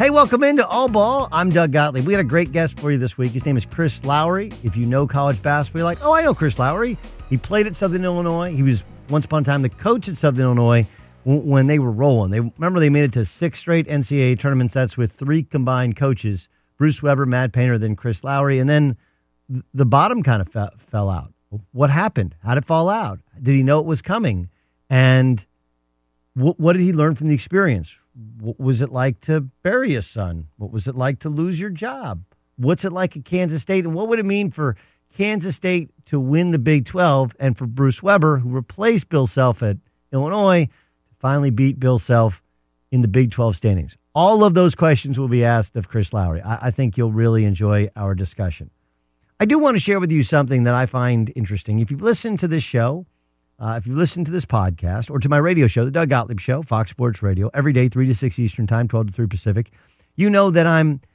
Hey, welcome into All Ball. I'm Doug Gottlieb. We got a great guest for you this week. His name is Chris Lowry. If you know college basketball, you're like, oh, I know Chris Lowry. He played at Southern Illinois. He was once upon a time the coach at Southern Illinois when they were rolling. They made it to 6 straight NCAA tournament sets with 3 combined coaches, Bruce Weber, Matt Painter, then Chris Lowry. And then the bottom kind of fell out. What happened? How did it fall out? Did he know it was coming? And what did he learn from the experience? What was it like to bury a son? What was it like to lose your job? What's it like at Kansas State? And what would it mean for Kansas State to win the Big 12 and for Bruce Weber, who replaced Bill Self at Illinois, to finally beat Bill Self in the Big 12 standings? All of those questions will be asked of Chris Lowry. I think you'll really enjoy our discussion. I do want to share with you something that I find interesting. If you've listened to this show, if you listen to this podcast or to my radio show, the Doug Gottlieb Show, Fox Sports Radio, every day, 3 to 6 Eastern Time, 12 to 3 Pacific, you know that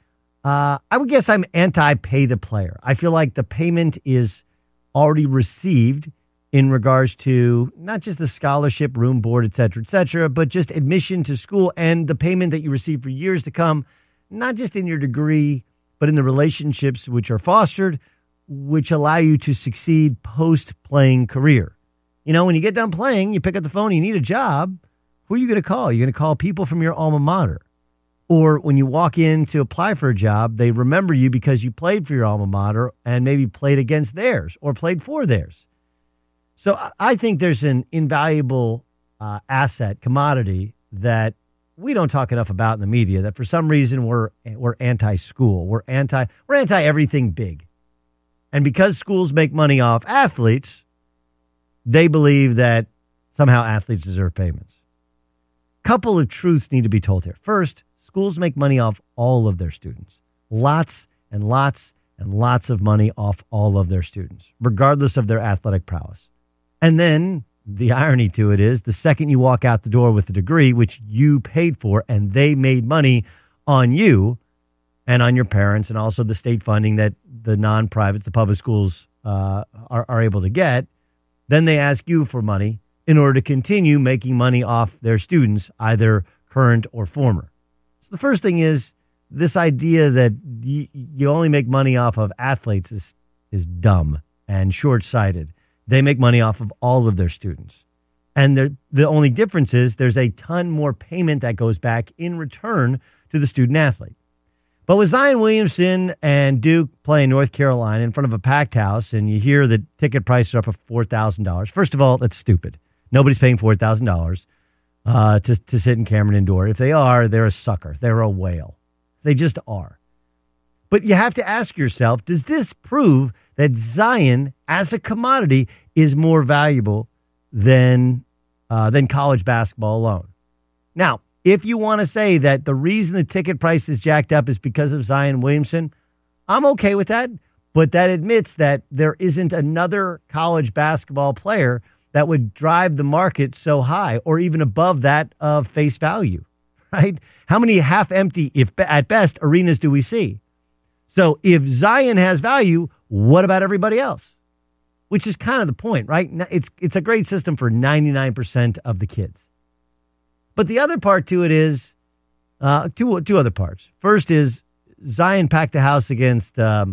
I would guess I'm anti-pay the player. I feel like the payment is already received in regards to not just the scholarship, room, board, et cetera, but just admission to school and the payment that you receive for years to come, not just in your degree, but in the relationships which are fostered, which allow you to succeed post-playing career. You know, when you get done playing, you pick up the phone, you need a job. Who are you going to call? You're going to call people from your alma mater. Or when you walk in to apply for a job, they remember you because you played for your alma mater and maybe played against theirs or played for theirs. So I think there's an invaluable asset, commodity, that we don't talk enough about in the media, that for some reason we're anti-school. We're anti everything big. And because schools make money off athletes, they believe that somehow athletes deserve payments. Couple of truths need to be told here. First, schools make money off all of their students. Lots and lots and lots of money off all of their students, regardless of their athletic prowess. And then the irony to it is the second you walk out the door with a degree, which you paid for, and they made money on you and on your parents and also the state funding that the non-privates, the public schools are able to get, then they ask you for money in order to continue making money off their students, either current or former. So the first thing is this idea that you only make money off of athletes is dumb and short-sighted. They make money off of all of their students. And the only difference is there's a ton more payment that goes back in return to the student-athlete. But with Zion Williamson and Duke playing North Carolina in front of a packed house, and you hear the ticket prices are up of $4,000, first of all, that's stupid. Nobody's paying $4,000 to sit in Cameron Indoor. If they are, they're a sucker. They're a whale. They just are. But you have to ask yourself, does this prove that Zion as a commodity is more valuable than college basketball alone? Now, if you want to say that the reason the ticket price is jacked up is because of Zion Williamson, I'm okay with that. But that admits that there isn't another college basketball player that would drive the market so high or even above that of face value, right? How many half-empty, if at best, arenas do we see? So if Zion has value, what about everybody else? Which is kind of the point, right? It's a great system for 99% of the kids. But the other part to it is two other parts. First is Zion packed the house against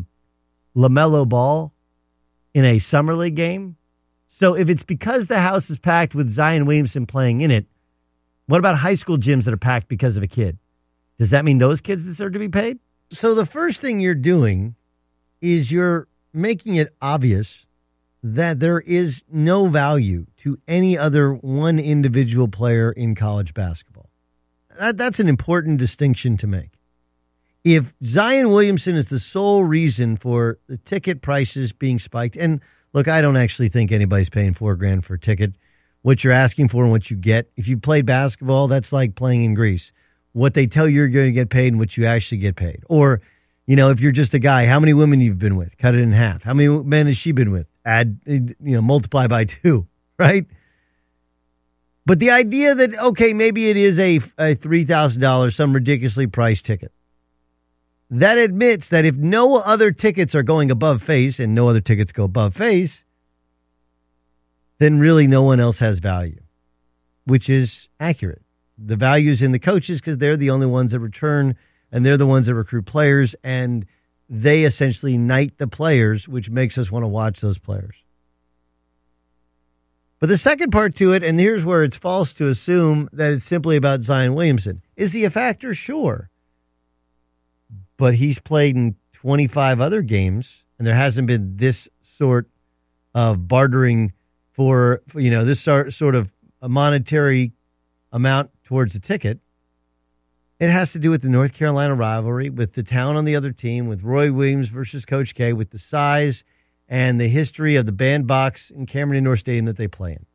LaMelo Ball in a summer league game. So if it's because the house is packed with Zion Williamson playing in it, what about high school gyms that are packed because of a kid? Does that mean those kids deserve to be paid? So the first thing you're doing is you're making it obvious that there is no value to any other one individual player in college basketball. That's an important distinction to make. If Zion Williamson is the sole reason for the ticket prices being spiked, and look, I don't actually think anybody's paying $4,000 for a ticket. What you're asking for and what you get, if you played basketball, that's like playing in Greece. What they tell you you're going to get paid and what you actually get paid. Or, you know, if you're just a guy, how many women you've been with? Cut it in half. How many men has she been with? Multiply by 2, right? But the idea that, okay, maybe it is a $3,000, some ridiculously priced ticket. That admits that if no other tickets are going above face and no other tickets go above face, then really no one else has value, which is accurate. The value is in the coaches because they're the only ones that return and they're the ones that recruit players, and they essentially knight the players, which makes us want to watch those players. But the second part to it, and here's where it's false to assume that it's simply about Zion Williamson. Is he a factor? Sure. But he's played in 25 other games, and there hasn't been this sort of bartering for this sort of a monetary amount towards the ticket. It has to do with the North Carolina rivalry, with the talent on the other team, with Roy Williams versus Coach K, with the size and the history of the bandbox in Cameron Indoor Stadium that they play in.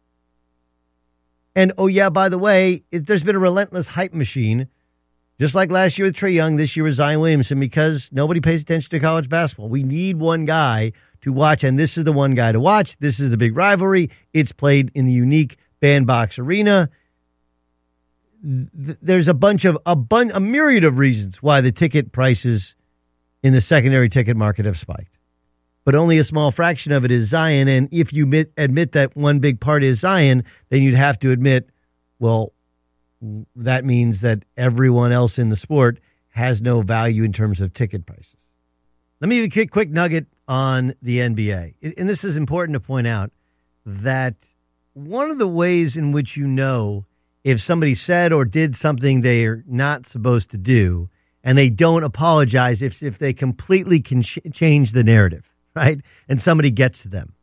And, oh, yeah, by the way, there's been a relentless hype machine, just like last year with Trae Young, this year with Zion Williamson, because nobody pays attention to college basketball. We need one guy to watch, and this is the one guy to watch. This is the big rivalry. It's played in the unique bandbox arena. There's a myriad of reasons why the ticket prices in the secondary ticket market have spiked. But only a small fraction of it is Zion. And if you admit that one big part is Zion, then you'd have to admit, well, that means that everyone else in the sport has no value in terms of ticket prices. Let me give you a quick nugget on the NBA. And this is important to point out that one of the ways in which you know if somebody said or did something they're not supposed to do, and they don't apologize if they completely can change the narrative, right? And somebody gets to them.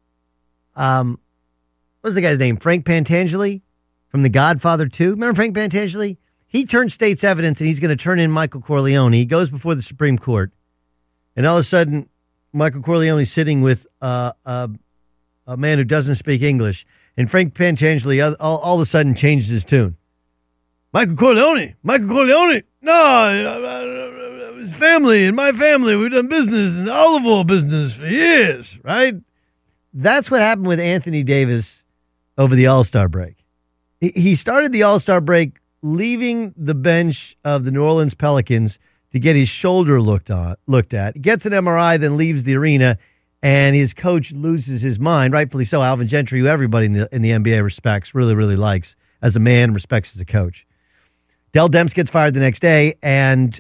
What's the guy's name? Frank Pantangeli from The Godfather 2. Remember Frank Pantangeli? He turned state's evidence, and he's going to turn in Michael Corleone. He goes before the Supreme Court, and all of a sudden, Michael Corleone is sitting with a man who doesn't speak English. And Frank Pantangeli all of a sudden changes his tune. Michael Corleone, no, his family and my family, we've done business in the olive oil business for years, right? That's what happened with Anthony Davis over the All-Star break. He started the All-Star break leaving the bench of the New Orleans Pelicans to get his shoulder looked at. He gets an MRI, then leaves the arena, and his coach loses his mind, rightfully so. Alvin Gentry, who everybody in the NBA respects, really, really likes as a man, respects as a coach. Dell Demps gets fired the next day, and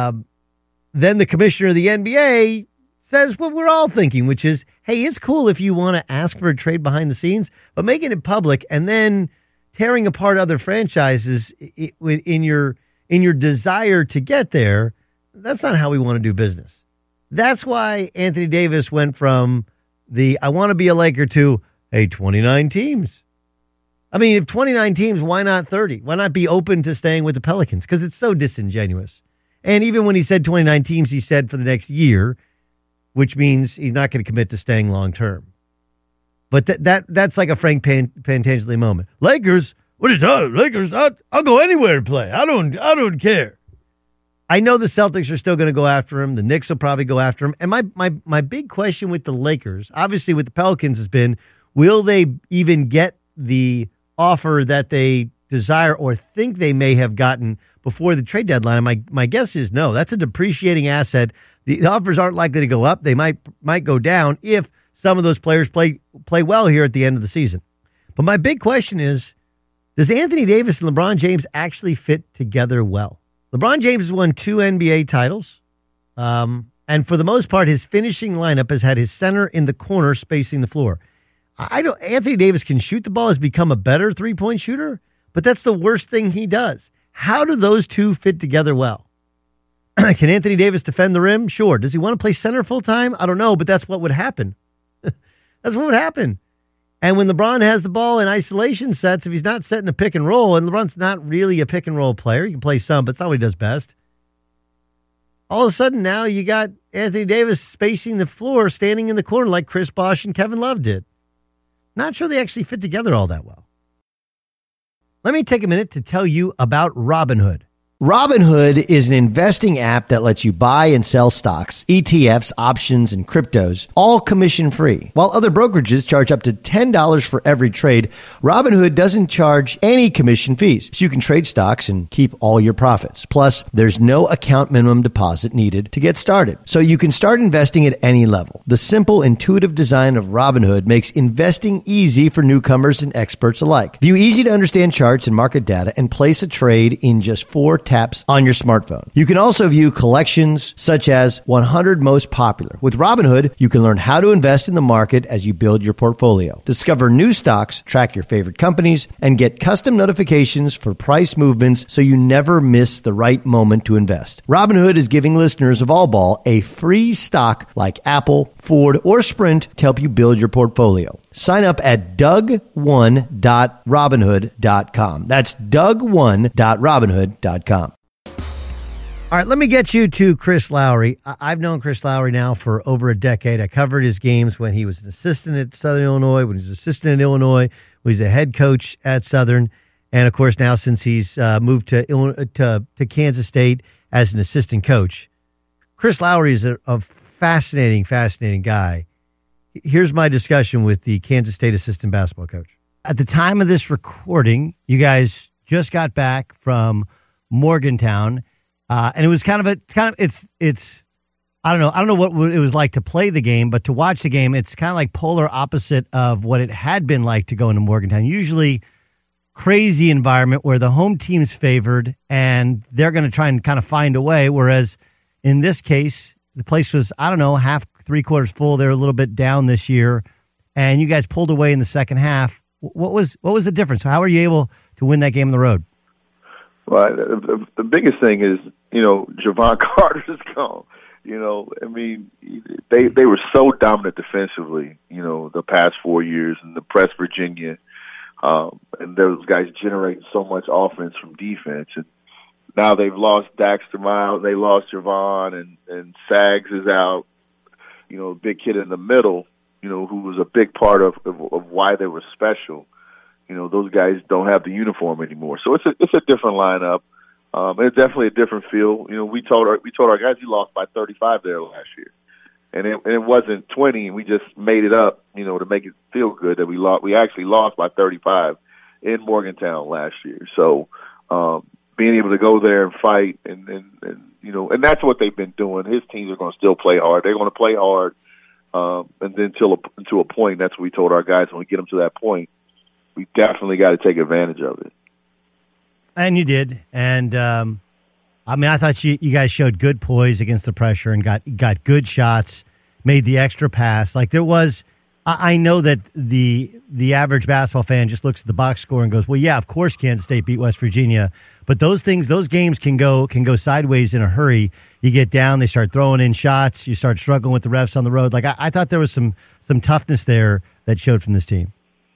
then the commissioner of the NBA says what we're all thinking, which is, hey, it's cool if you want to ask for a trade behind the scenes, but making it public and then tearing apart other franchises in your desire to get there, that's not how we want to do business. That's why Anthony Davis went from I want to be a Laker to, hey, 29 teams. I mean, if 29 teams, why not 30? Why not be open to staying with the Pelicans? Because it's so disingenuous. And even when he said 29 teams, he said for the next year, which means he's not going to commit to staying long term. But that's like a Frank Pantangeli moment. Lakers, what are you talking about? Lakers, I'll go anywhere to play. I don't care. I know the Celtics are still going to go after him. The Knicks will probably go after him. And my big question with the Lakers, obviously with the Pelicans, has been, will they even get the offer that they desire or think they may have gotten before the trade deadline? And my guess is no. That's a depreciating asset. The offers aren't likely to go up. They might go down if some of those players play well here at the end of the season. But my big question is, does Anthony Davis and LeBron James actually fit together well? LeBron James has won 2 NBA titles, and for the most part, his finishing lineup has had his center in the corner spacing the floor. Anthony Davis can shoot the ball, has become a better three-point shooter, but that's the worst thing he does. How do those two fit together well? Can Anthony Davis defend the rim? Sure. Does he want to play center full-time? I don't know, but that's what would happen. That's what would happen. And when LeBron has the ball in isolation sets, if he's not setting a pick and roll, and LeBron's not really a pick and roll player, he can play some, but it's not what he does best. All of a sudden now you got Anthony Davis spacing the floor, standing in the corner like Chris Bosh and Kevin Love did. Not sure they actually fit together all that well. Let me take a minute to tell you about Robinhood. Robinhood is an investing app that lets you buy and sell stocks, ETFs, options, and cryptos, all commission-free. While other brokerages charge up to $10 for every trade, Robinhood doesn't charge any commission fees, so you can trade stocks and keep all your profits. Plus, there's no account minimum deposit needed to get started, so you can start investing at any level. The simple, intuitive design of Robinhood makes investing easy for newcomers and experts alike. View easy-to-understand charts and market data and place a trade in just 4 taps on your smartphone. You can also view collections such as 100 Most Popular. With Robinhood, you can learn how to invest in the market as you build your portfolio. Discover new stocks, track your favorite companies, and get custom notifications for price movements so you never miss the right moment to invest. Robinhood is giving listeners of All Ball a free stock like Apple, Ford, or Sprint to help you build your portfolio. Sign up at doug1.robinhood.com. That's doug1.robinhood.com. All right, let me get you to Chris Lowry. I've known Chris Lowry now for over a decade. I covered his games when he was an assistant at Southern Illinois, when he was an assistant at Illinois, when he was a head coach at Southern, and, of course, now since he's moved to Kansas State as an assistant coach. Chris Lowry is a fascinating guy. Here's my discussion with the Kansas State assistant basketball coach. At the time of this recording, you guys just got back from Morgantown, and it was it's I don't know what it was like to play the game, but to watch the game, it's kind of like polar opposite of what it had been like to go into Morgantown. Usually crazy environment where the home team's favored and they're going to try and kind of find a way, whereas in this case, the place was, half, three-quarters full. They're a little bit down this year, and you guys pulled away in the second half. What was the difference? How were you able to win that game on the road? Well, the biggest thing is, Javon Carter's gone. They were so dominant defensively, the past 4 years, and the press Virginia, and those guys generate so much offense from defense. And now they've lost Daxter Miles, they lost Javon, and Sags is out. A big kid in the middle, who was a big part of why they were special. Those guys don't have the uniform anymore, so it's a different lineup. It's definitely a different feel. We told our guys we lost by 35 there last year, and it wasn't 20, and we just made it up, to make it feel good that we lost. We actually lost by 35 in Morgantown last year. So being able to go there and fight, and that's what they've been doing. His teams are going to still play hard. They're going to play hard, and then to a point. That's what we told our guys when we get them to that point. We definitely got to take advantage of it. And you did. And, I thought you guys showed good poise against the pressure and got good shots, made the extra pass. Like there was, I know that the average basketball fan just looks at the box score and goes, well, yeah, of course Kansas State beat West Virginia. But those games can go sideways in a hurry. You get down, they start throwing in shots, you start struggling with the refs on the road. Like I thought there was some toughness there that showed from this team.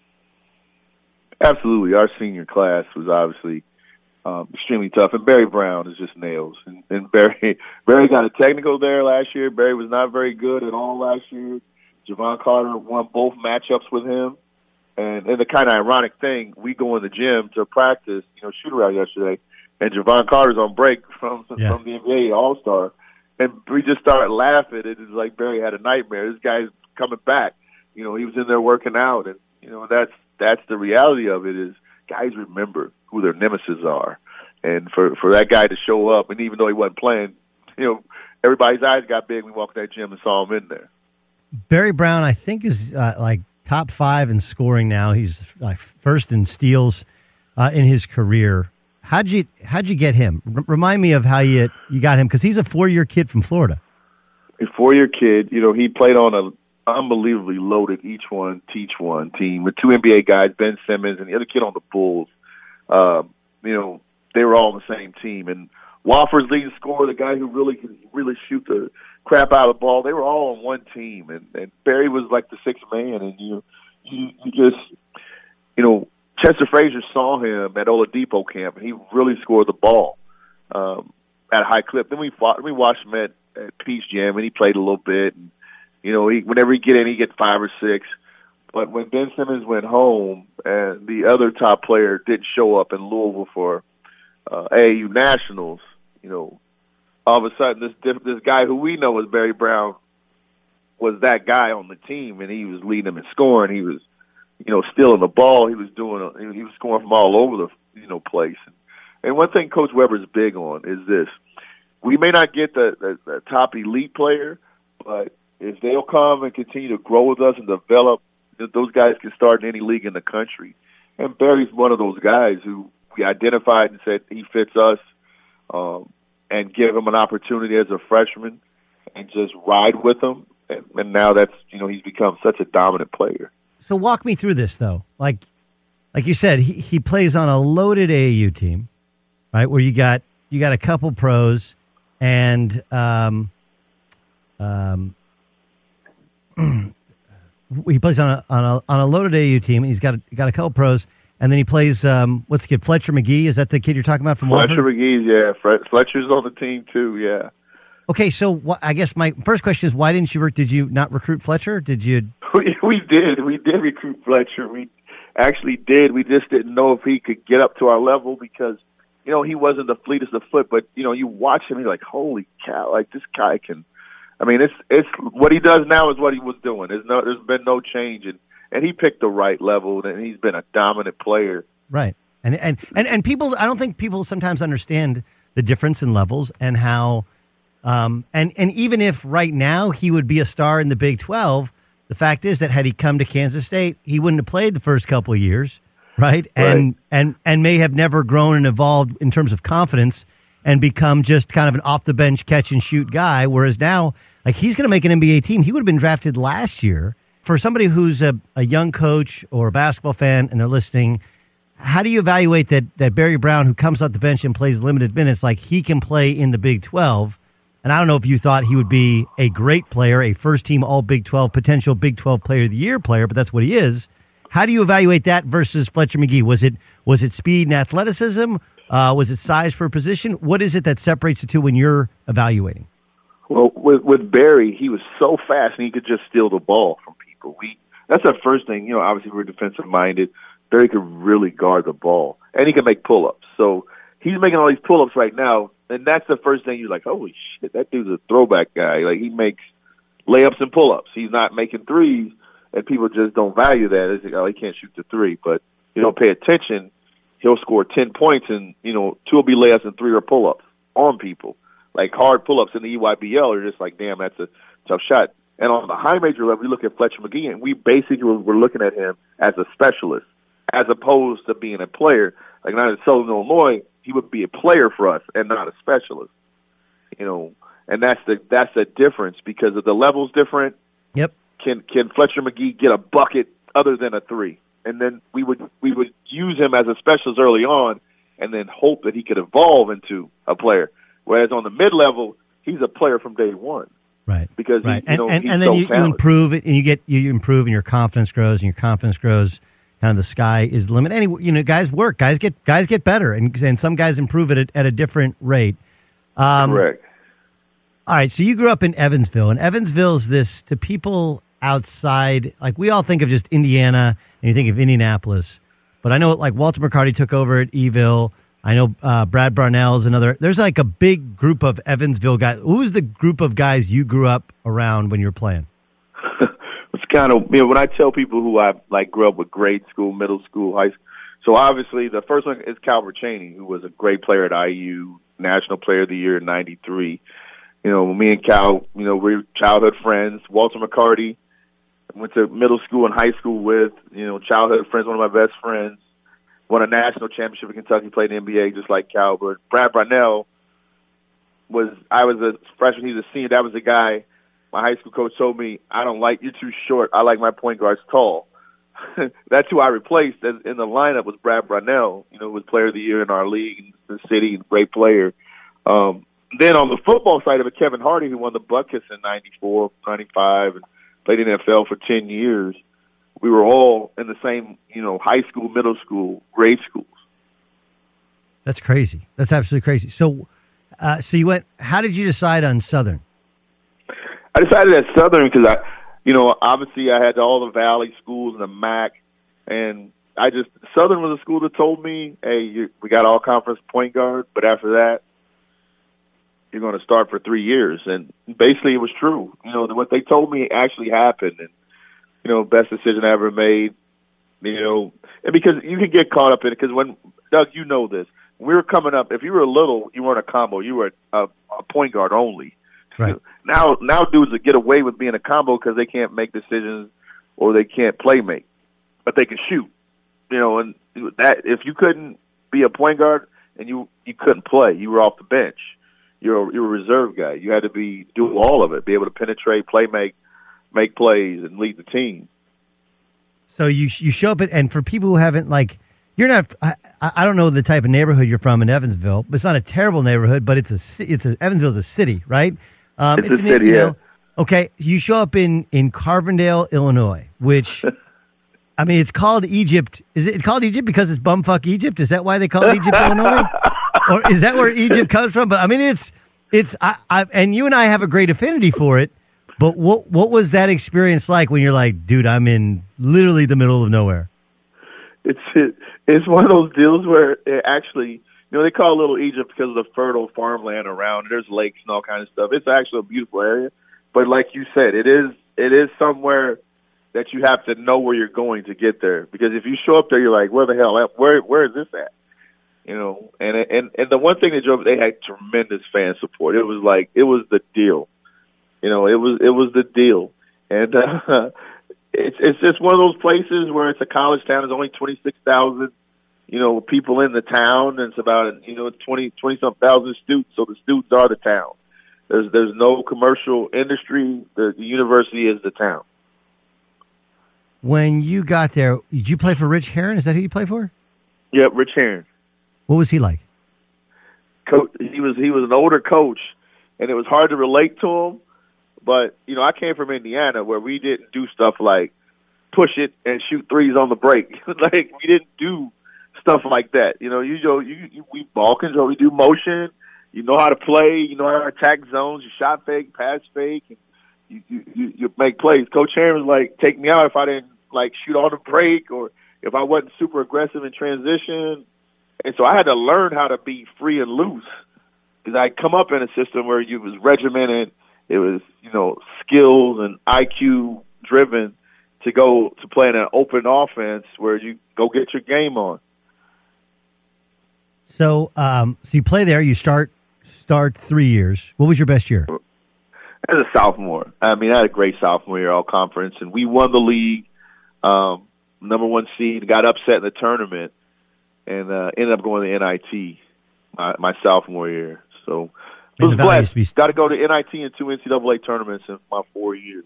Absolutely. Our senior class was obviously extremely tough, and Barry Brown is just nails. And Barry got a technical there last year. Barry was not very good at all last year. Javon Carter won both matchups with him. And the kind of ironic thing, we go in the gym to practice, shoot around yesterday, and Javon Carter's on break from the NBA All-Star. And we just started laughing. It was like Barry had a nightmare. This guy's coming back. He was in there working out. And, that's the reality of it is guys remember who their nemesis are. And for that guy to show up, and even though he wasn't playing, everybody's eyes got big when we walked in that gym and saw him in there. Barry Brown, I think, is like top 5 in scoring now. He's like first in steals in his career. How'd you get him? Remind me of how you got him, because he's a 4-year kid from Florida. A 4-year kid. He played on a unbelievably loaded each one teach one team with 2 NBA guys, Ben Simmons and the other kid on the Bulls. They were all on the same team, and Wofford's leading scorer, the guy who really can shoot the crap out of the ball. They were all on one team, and Barry was like the sixth man, and you just Chester Frazier saw him at Oladipo camp, and he really scored the ball at a high clip. Then we watched him at Peach Jam, and he played a little bit, and whenever he get in, he get 5 or 6. But when Ben Simmons went home and the other top player didn't show up in Louisville for AAU Nationals, all of a sudden this guy who we know as Barry Brown was that guy on the team, and he was leading them in scoring. He was, stealing the ball. He was scoring from all over the place. And one thing Coach Weber's big on is this: we may not get the top elite player, but if they'll come and continue to grow with us and develop, those guys can start in any league in the country. And Barry's one of those guys who we identified and said he fits us. and give him an opportunity as a freshman and just ride with him. And now that's, he's become such a dominant player. So walk me through this, though. Like you said, he plays on a loaded AAU team, right? Where you got a couple pros, and he plays on a loaded AAU team, and he's got a couple pros, and then he plays what's the kid, Fletcher McGee? Is that the kid you're talking about from Fletcher Wofford? McGee? Yeah, Fletcher's on the team too. Yeah. Okay, so I guess my first question is, why didn't you? Did you not recruit Fletcher? Did you? We did recruit Fletcher. We actually did. We just didn't know if he could get up to our level because, he wasn't the fleetest of foot. But you watch him, you're like, holy cow! Like this guy can. I mean, it's what he does now is what he was doing. There's been no change, and he picked the right level, and he's been a dominant player. Right, and people, I don't think people sometimes understand the difference in levels and how. And even if right now he would be a star in the Big 12, the fact is that had he come to Kansas State, he wouldn't have played the first couple of years, right? And may have never grown and evolved in terms of confidence and become just kind of an off the bench catch and shoot guy. Whereas now, like, he's going to make an NBA team. He would have been drafted last year. For somebody who's a young coach or a basketball fan and they're listening, how do you evaluate that Barry Brown, who comes off the bench and plays limited minutes, like he can play in the Big 12? And I don't know if you thought he would be a great player, a first-team All-Big 12, potential Big 12 Player of the Year player, but that's what he is. How do you evaluate that versus Fletcher McGee? Was it speed and athleticism? Was it size for a position? What is it that separates the two when you're evaluating? Well, with Barry, he was so fast and he could just steal the ball from people. That's the first thing. Obviously we're defensive-minded. Barry could really guard the ball, and he could make pull-ups. So he's making all these pull-ups right now. And that's the first thing you're like, holy shit, that dude's a throwback guy. Like, he makes layups and pull-ups. He's not making threes, and people just don't value that. It's like, oh, he can't shoot the three. But you don't pay attention, he'll score 10 points, and, 2 will be layups and 3 are pull-ups on people. Like, hard pull-ups in the EYBL are just like, damn, that's a tough shot. And on the high major level, we look at Fletcher McGee, and we basically were looking at him as a specialist as opposed to being a player. Like, not in Southern Illinois, he would be a player for us and not a specialist, and that's the difference because of the levels different. Yep. Can Fletcher McGee get a bucket other than a three? And then we would use him as a specialist early on, and then hope that he could evolve into a player. Whereas on the mid level, he's a player from day one. Right. Because right. He's and then so you improve it, and you improve, and your confidence grows, Kind of the sky is the limit. Anyway, guys work. Guys get better, and some guys improve it at a different rate. Correct. All right, so you grew up in Evansville, and Evansville is this to people outside. Like, we all think of just Indiana, and you think of Indianapolis, but I know like Walter McCarty took over at Eville. I know Brad Barnell is another. There's like a big group of Evansville guys. Who's the group of guys you grew up around when you were playing? It's kind of, when I tell people who I grew up with, grade school, middle school, high school. So obviously the first one is Calvert Chaney, who was a great player at IU, National Player of the Year in '93. Me and Cal, we're childhood friends. Walter McCarty, went to middle school and high school with, childhood friends, one of my best friends. Won a national championship in Kentucky, played in the NBA just like Cal. But Brad Barnell I was a freshman, he's a senior. That was the guy. My high school coach told me, I don't like, you're too short. I like my point guards tall. That's who I replaced in the lineup was Brad Brownell, who was player of the year in our league in the city, and great player. Then on the football side of it, Kevin Hardy, who won the Buckets in '94, '95, and played in the NFL for 10 years. We were all in the same, high school, middle school, grade schools. That's crazy. That's absolutely crazy. So you went, how did you decide on Southern? I decided at Southern because obviously I had all the Valley schools and the MAC, and Southern was a school that told me, hey, we got all conference point guard, but after that, you're going to start for 3 years. And basically it was true. What they told me actually happened, and, best decision I ever made, and because you can get caught up in it, because when, Doug, this, when we were coming up, if you were little, you weren't a combo, you were a point guard only. Right. Now dudes that get away with being a combo because they can't make decisions or they can't play make, but they can shoot. And that if you couldn't be a point guard, and you couldn't play. You were off the bench. You're a reserve guy. You had to do all of it, be able to penetrate, make plays, and lead the team. So you show up and for people who haven't you're not. I don't know the type of neighborhood you're from in Evansville, but it's not a terrible neighborhood. But Evansville's a city, right? It's a city, yeah. Okay, you show up in Carbondale, Illinois, which, I mean, it's called Egypt. Is it called Egypt because it's bumfuck Egypt? Is that why they call it Egypt, Illinois? Or is that where Egypt comes from? But I mean, and you and I have a great affinity for it. But what was that experience like when you're like, dude, I'm in literally the middle of nowhere? It's one of those deals where it actually, they call it Little Egypt because of the fertile farmland around. There's lakes and all kinds of stuff. It's actually a beautiful area. But like you said, it is somewhere that you have to know where you're going to get there. Because if you show up there, you're like, where the hell? Where is this at? And the one thing that drove, they had tremendous fan support. It was the deal. It was the deal. And it's just one of those places where it's a college town. There's only 26,000, people in the town. And it's about, 20-something thousand students. So the students are the town. There's no commercial industry. The university is the town. When you got there, did you play for Rich Herron? Is that who you play for? Yep, Rich Herron. What was he like? He was an older coach, and it was hard to relate to him. But, I came from Indiana where we didn't do stuff like push it and shoot threes on the break. We didn't do stuff like that. We ball control, we do motion. You know how to play. You know how to attack zones. You shot fake, pass fake, and you make plays. Coach Herron was like, take me out if I didn't shoot on the break or if I wasn't super aggressive in transition. And so I had to learn how to be free and loose because I come up in a system where you was regimented. It was, skills and IQ driven to go to play in an open offense where you go get your game on. So, you play there. You start 3 years. What was your best year? As a sophomore. I mean, I had a great sophomore year, all conference, and we won the league, number one seed, got upset in the tournament, and ended up going to NIT my sophomore year. So it was blessed. Got to go to NIT and 2 NCAA tournaments in my 4 years.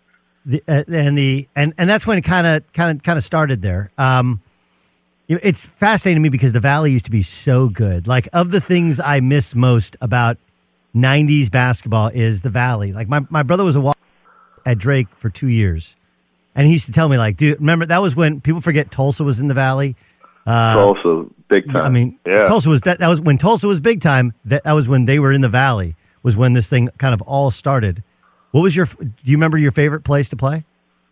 And that's when it kind of started there. It's fascinating to me because the Valley used to be so good. Of the things I miss most about 90s basketball is the Valley. My brother was at Drake for 2 years. And he used to tell me, dude, remember, that was when people forget Tulsa was in the Valley. Tulsa, big time. I mean, yeah. Tulsa was that was when Tulsa was big time. That was when they were in the Valley, was when this thing kind of all started. What was do you remember your favorite place to play?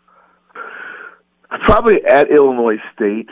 Probably at Illinois State.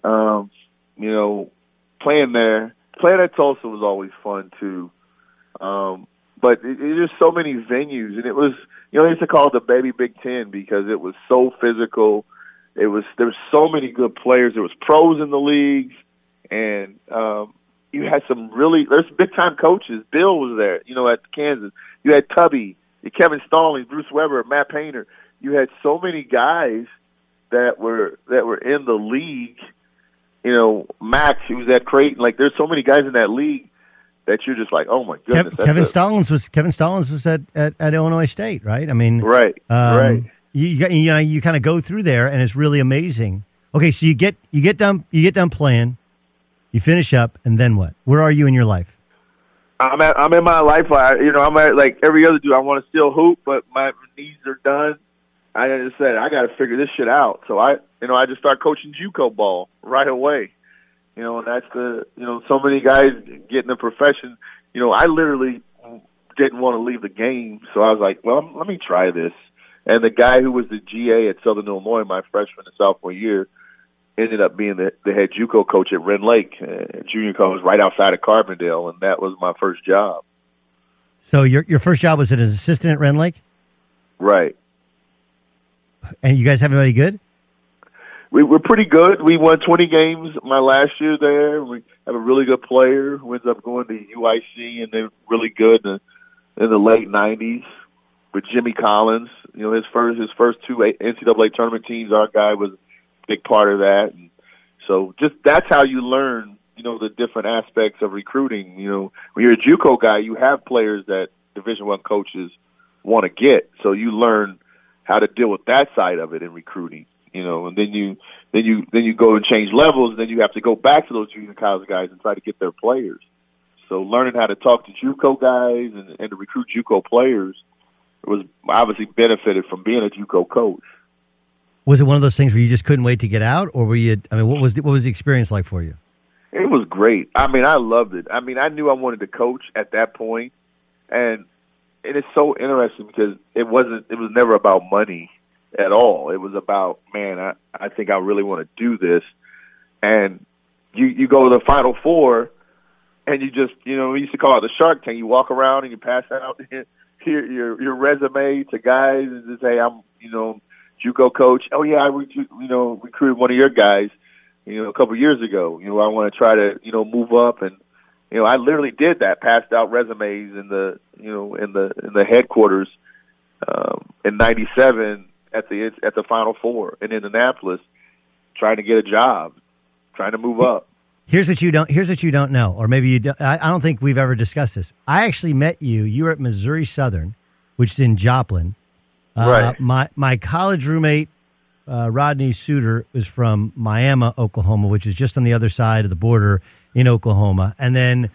Playing at Tulsa was always fun too. But there's so many venues, and it was, they used to call it the Baby Big Ten because it was so physical. There was so many good players. There was pros in the leagues, and you had there's big time coaches. Bill was there, at Kansas. You had Tubby, Kevin Stallings, Bruce Weber, Matt Painter. You had so many guys that were in the league. Max, he was at Creighton. There's so many guys in that league that you're just like, oh my goodness. Kevin Stallings was at Illinois State, right? I mean, right. You kind of go through there, and it's really amazing. Okay, so you get done playing, you finish up, and then what? Where are you in your life? I'm in my life. I'm at like every other dude. I want to still hoop, but my knees are done. I just said I got to figure this shit out. So I just start coaching JUCO ball right away. And that's so many guys get in the profession. I literally didn't want to leave the game, so I was like, well, let me try this. And the guy who was the GA at Southern Illinois my freshman and sophomore year ended up being the head JUCO coach at Ren Lake, junior college right outside of Carbondale, and that was my first job. So your first job was as an assistant at Ren Lake? Right. And you guys have anybody good? We were pretty good. We won 20 games my last year there. We have a really good player who ends up going to UIC, and they're really good in the late 90s with Jimmy Collins. His first 2 NCAA tournament teams, our guy was a big part of that. And so that's how you learn the different aspects of recruiting. When you're a JUCO guy, you have players that Division I coaches want to get, so you learn how to deal with that side of it in recruiting. And then you go and change levels, and then you have to go back to those junior college guys and try to get their players. So learning how to talk to JUCO guys and to recruit JUCO players was obviously benefited from being a JUCO coach. Was it one of those things where you just couldn't wait to get out, or were you? I mean, what was the experience like for you? It was great. I mean, I loved it. I mean, I knew I wanted to coach at that point, and it is so interesting because it was never about money at all. It was about, man, I think I really want to do this. And you go to the Final Four, and you just, we used to call it the Shark Tank. You walk around and you pass out your resume to guys and just say, I'm, JUCO coach. Oh yeah, I recruited one of your guys, a couple of years ago. I want to try to, move up, and I literally did that. Passed out resumes in the headquarters in '97 at the Final Four in Indianapolis, trying to get a job, trying to move up. Here's what you don't know, or maybe you don't. I don't think we've ever discussed this. I actually met you. You were at Missouri Southern, which is in Joplin. Right. My college roommate, Rodney Suter, is from Miami, Oklahoma, which is just on the other side of the border in Oklahoma. And then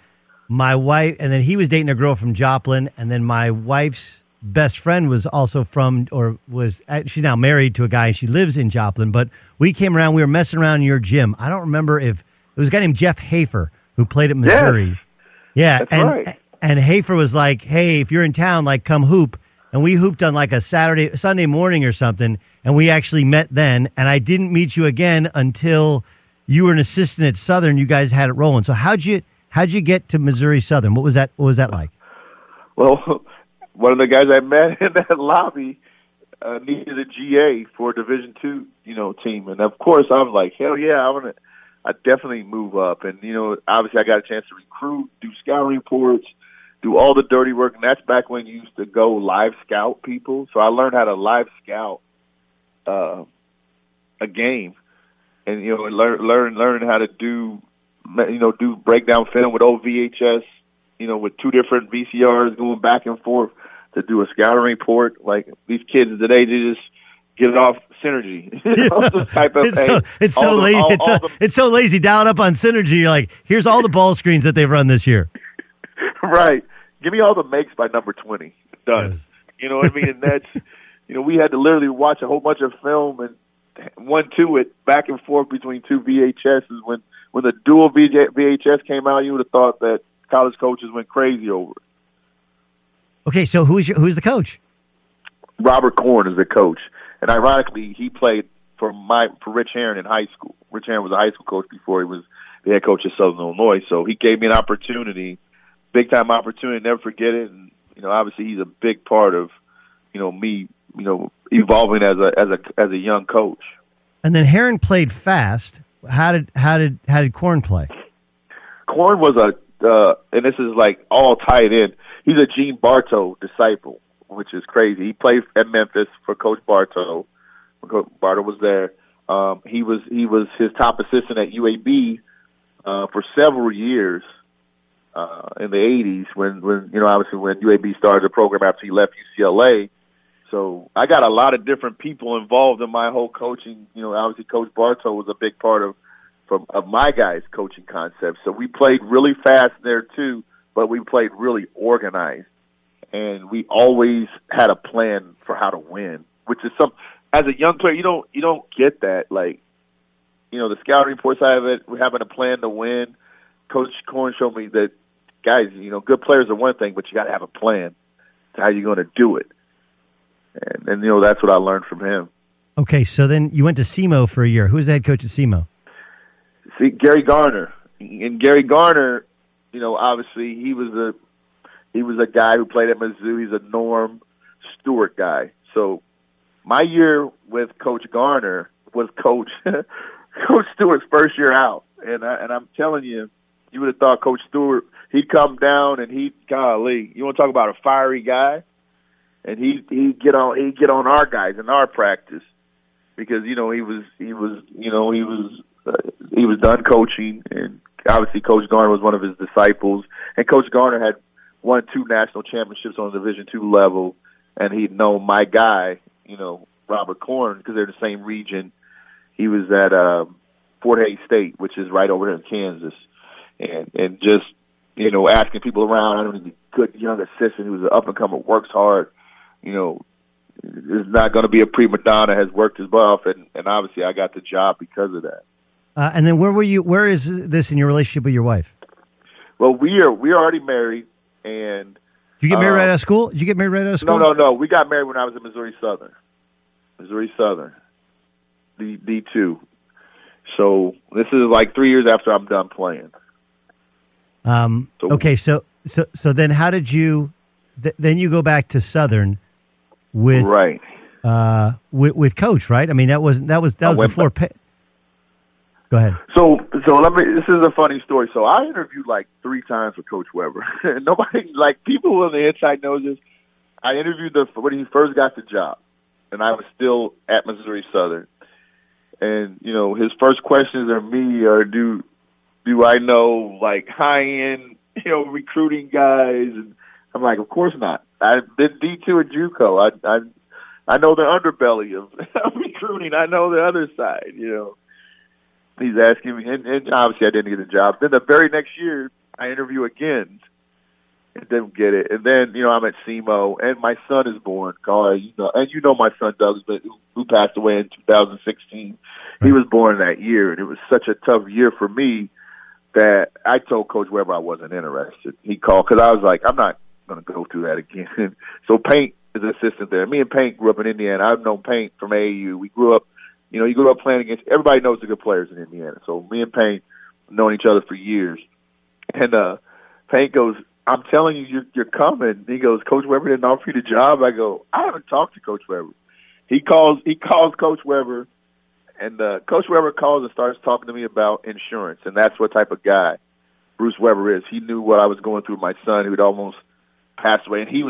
he was dating a girl from Joplin. And then my wife's best friend was also she's now married to a guy, and she lives in Joplin. But we came around, we were messing around in your gym. I don't remember if it was a guy named Jeff Hafer who played at Missouri. Yes, yeah. Right. And Hafer was like, hey, if you're in town, like, come hoop. And we hooped on like a Sunday morning or something, and we actually met then. And I didn't meet you again until you were an assistant at Southern. You guys had it rolling. So how'd you get to Missouri Southern? What was that like? Well, one of the guys I met in that lobby needed a GA for a Division II, team, and of course I was like, hell yeah, I definitely move up. And obviously I got a chance to recruit, do scouting reports, do all the dirty work, and that's back when you used to go live scout people. So I learned how to live scout a game, and learning how to do breakdown film with old VHS, with two different VCRs going back and forth to do a scouting report. Like these kids today, they just get it off Synergy. Type of it's so lazy. Dial it up on Synergy. You're like, here's all the ball screens that they've run this year. Right. Give me all the makes by number 20. Done. Yes. You know what I mean? And that's, we had to literally watch a whole bunch of film and 1-2 it back and forth between two VHSs. When the dual VHS came out, you would have thought that college coaches went crazy over it. Okay, so who's the coach? Robert Korn is the coach. And ironically, he played for Rich Herron in high school. Rich Herron was a high school coach before he was the head coach at Southern Illinois. So he gave me an opportunity, big-time opportunity, never forget it. And, obviously he's a big part of, me, evolving as a young coach. And then Herron played fast. How did Korn play? Korn was and this is like all tied in. He's a Gene Bartow disciple, which is crazy. He played at Memphis for Coach Bartow. Coach Bartow was there. He was his top assistant at UAB for several years in the 80s when obviously when UAB started the program after he left UCLA. So I got a lot of different people involved in my whole coaching. Obviously Coach Bartow was a big part of my guys' coaching concept. So we played really fast there too, but we played really organized. And we always had a plan for how to win, which is as a young player, you don't get that. Like, the scouting report side of it, we're having a plan to win. Coach Korn showed me that, guys, good players are one thing, but you got to have a plan to how you're going to do it. And that's what I learned from him. Okay, so then you went to SEMO for a year. Who was the head coach at SEMO? See, Gary Garner. And Gary Garner, obviously he was a guy who played at Mizzou. He's a Norm Stewart guy. So my year with Coach Garner was Coach Stewart's first year out. And I'm telling you, you would have thought Coach Stewart, he'd come down and golly, you want to talk about a fiery guy? And he'd get on our guys in our practice because he was done coaching and obviously Coach Garner was one of his disciples, and Coach Garner had won 2 national championships on the Division II level, and he'd known my guy, Robert Corn, because they're the same region. He was at Fort Hays State, which is right over there in Kansas, and just asking people around. I don't know, a good young assistant who's an up and comer, works hard. Is not going to be a prima donna, has worked his butt off, and obviously I got the job because of that. And then where were you? Where is this in your relationship with your wife? Well, we are already married, and did you get married right out of school? Did you get married right out of school? No. We got married when I was at Missouri Southern, D2. So this is like 3 years after I'm done playing. Okay, so then how did you? Then you go back to Southern with right with Coach, right? I mean that was before. Go ahead. So this is a funny story. So I interviewed like 3 times with Coach Weber. Nobody, like people on the inside knows this. I interviewed when he first got the job, and I was still at Missouri Southern. And his first questions are me, or do I know like high end recruiting guys? And I'm like, of course not. I've been D2 at JUCO. I know the underbelly of recruiting. I know the other side. He's asking me, and obviously I didn't get the job. Then the very next year, I interview again and didn't get it. And then, I'm at SEMO, and my son is born, and my son Douglas, who passed away in 2016. He was born that year, and it was such a tough year for me that I told Coach Weber I wasn't interested. He called, because I was like, I'm not going to go through that again. So Paint is an assistant there. Me and Paint grew up in Indiana. I've known Paint from AAU. We grew up, you grew up playing against, everybody knows the good players in Indiana. So me and Paint known each other for years. And Paint goes, I'm telling you, you're coming. He goes, Coach Weber didn't offer you the job. I go, I haven't talked to Coach Weber. He calls Coach Weber, and Coach Weber calls and starts talking to me about insurance, and that's what type of guy Bruce Weber is. He knew what I was going through with my son, who had almost passed away, and he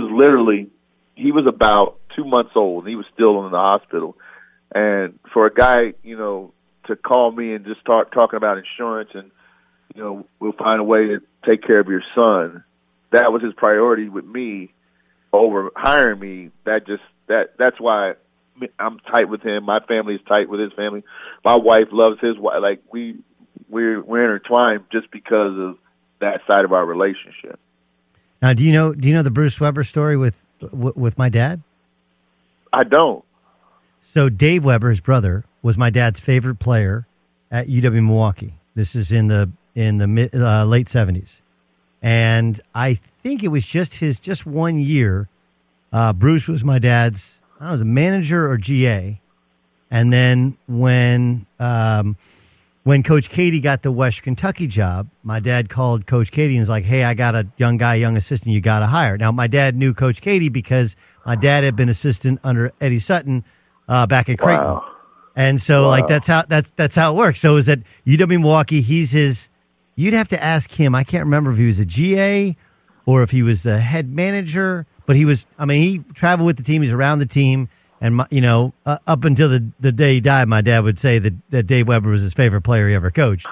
was about 2 months old, and he was still in the hospital. And for a guy, to call me and just start talking about insurance and, we'll find a way to take care of your son, that was his priority with me over hiring me. That's why I'm tight with him. My family is tight with his family. My wife loves his wife. Like we're intertwined just because of that side of our relationship. Now, do you know the Bruce Weber story with my dad? I don't. So Dave Weber, his brother, was my dad's favorite player at UW-Milwaukee. This is in the late 70s. And I think it was just 1 year. Bruce was my dad's, I don't know, was a manager or GA. And then when Coach Katie got the West Kentucky job, my dad called Coach Katie and was like, hey, I got a young assistant you got to hire. Now, my dad knew Coach Katie because my dad had been assistant under Eddie Sutton back at Creighton. Wow. And so, like, that's how it works. So it was at UW-Milwaukee. You'd have to ask him. I can't remember if he was a GA or if he was the head manager, but he traveled with the team. He's around the team. And, up until the day he died, my dad would say that Dave Weber was his favorite player he ever coached.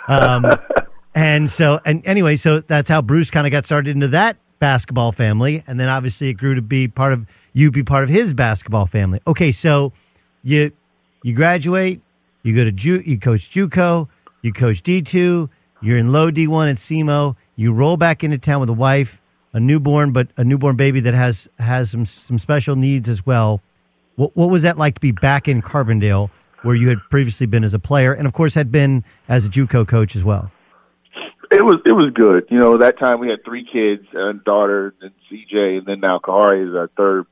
So that's how Bruce kind of got started into that basketball family. And then obviously it grew to be part of his basketball family. Okay, so you graduate, you coach JUCO, you coach D2, you're in low D1 at SEMO, you roll back into town with a wife, a newborn baby that has some special needs as well. What was that like to be back in Carbondale, where you had previously been as a player, and of course had been as a JUCO coach as well? It was good. That time we had 3 kids, a daughter and CJ, and then now Kahari is our third.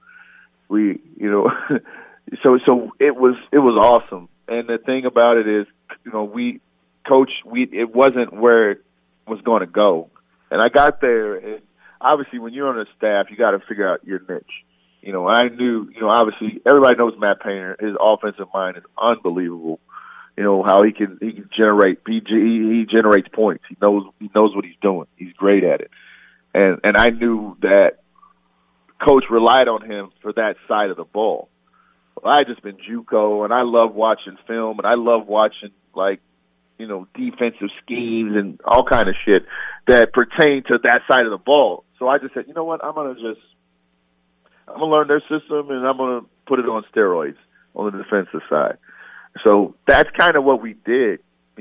So it was awesome. And the thing about it is, it wasn't where it was going to go. And I got there, and obviously when you're on a staff, you got to figure out your niche. I knew, obviously everybody knows Matt Painter. His offensive mind is unbelievable. How he can generate, he generates points. He knows what he's doing. He's great at it. And I knew that Coach relied on him for that side of the ball. Well, I just been JUCO, and I love watching film, and I love watching, like, defensive schemes and all kind of shit that pertain to that side of the ball. So I just said, you know what, I'm gonna learn their system and I'm gonna put it on steroids on the defensive side. So that's kind of what we did.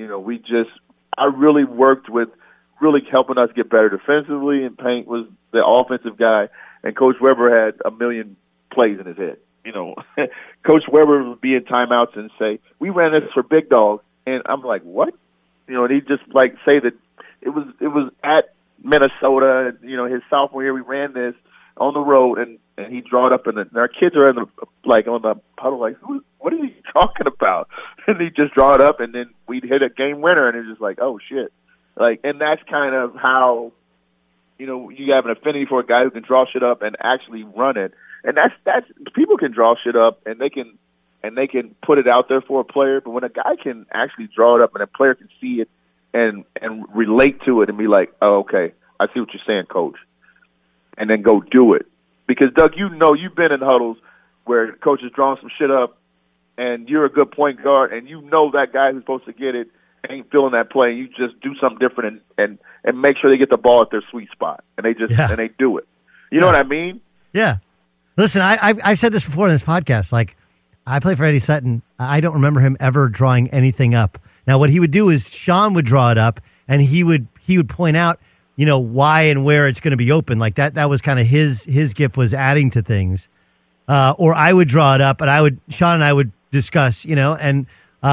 I really worked with really helping us get better defensively, and Paint was the offensive guy, and Coach Weber had a million plays in his head. Coach Weber would be in timeouts and say, "We ran this for Big Dog," and I'm like, "What?" And he'd just say that it was at Minnesota. His sophomore year, we ran this on the road, and he draw it up, and our kids are on the huddle, like, what is he talking about? And he just draw it up, and then we'd hit a game winner, and it's just like, oh shit. And that's kind of how, you have an affinity for a guy who can draw shit up and actually run it. And that's people can draw shit up and they can put it out there for a player, but when a guy can actually draw it up and a player can see it and relate to it and be like, oh, okay, I see what you're saying, coach, and then go do it. Because Doug, you've been in huddles where coach is drawing some shit up and you're a good point guard and that guy who's supposed to get it ain't feeling that play. You just do something different and make sure they get the ball at their sweet spot, and they just and they do it. You know what I mean? Yeah. Listen, I've said this before in this podcast. Like, I play for Eddie Sutton. I don't remember him ever drawing anything up. Now, what he would do is Sean would draw it up, and he would point out, why and where it's going to be open. Like that was kind of his gift, was adding to things. Or I would draw it up, and Sean and I would discuss, and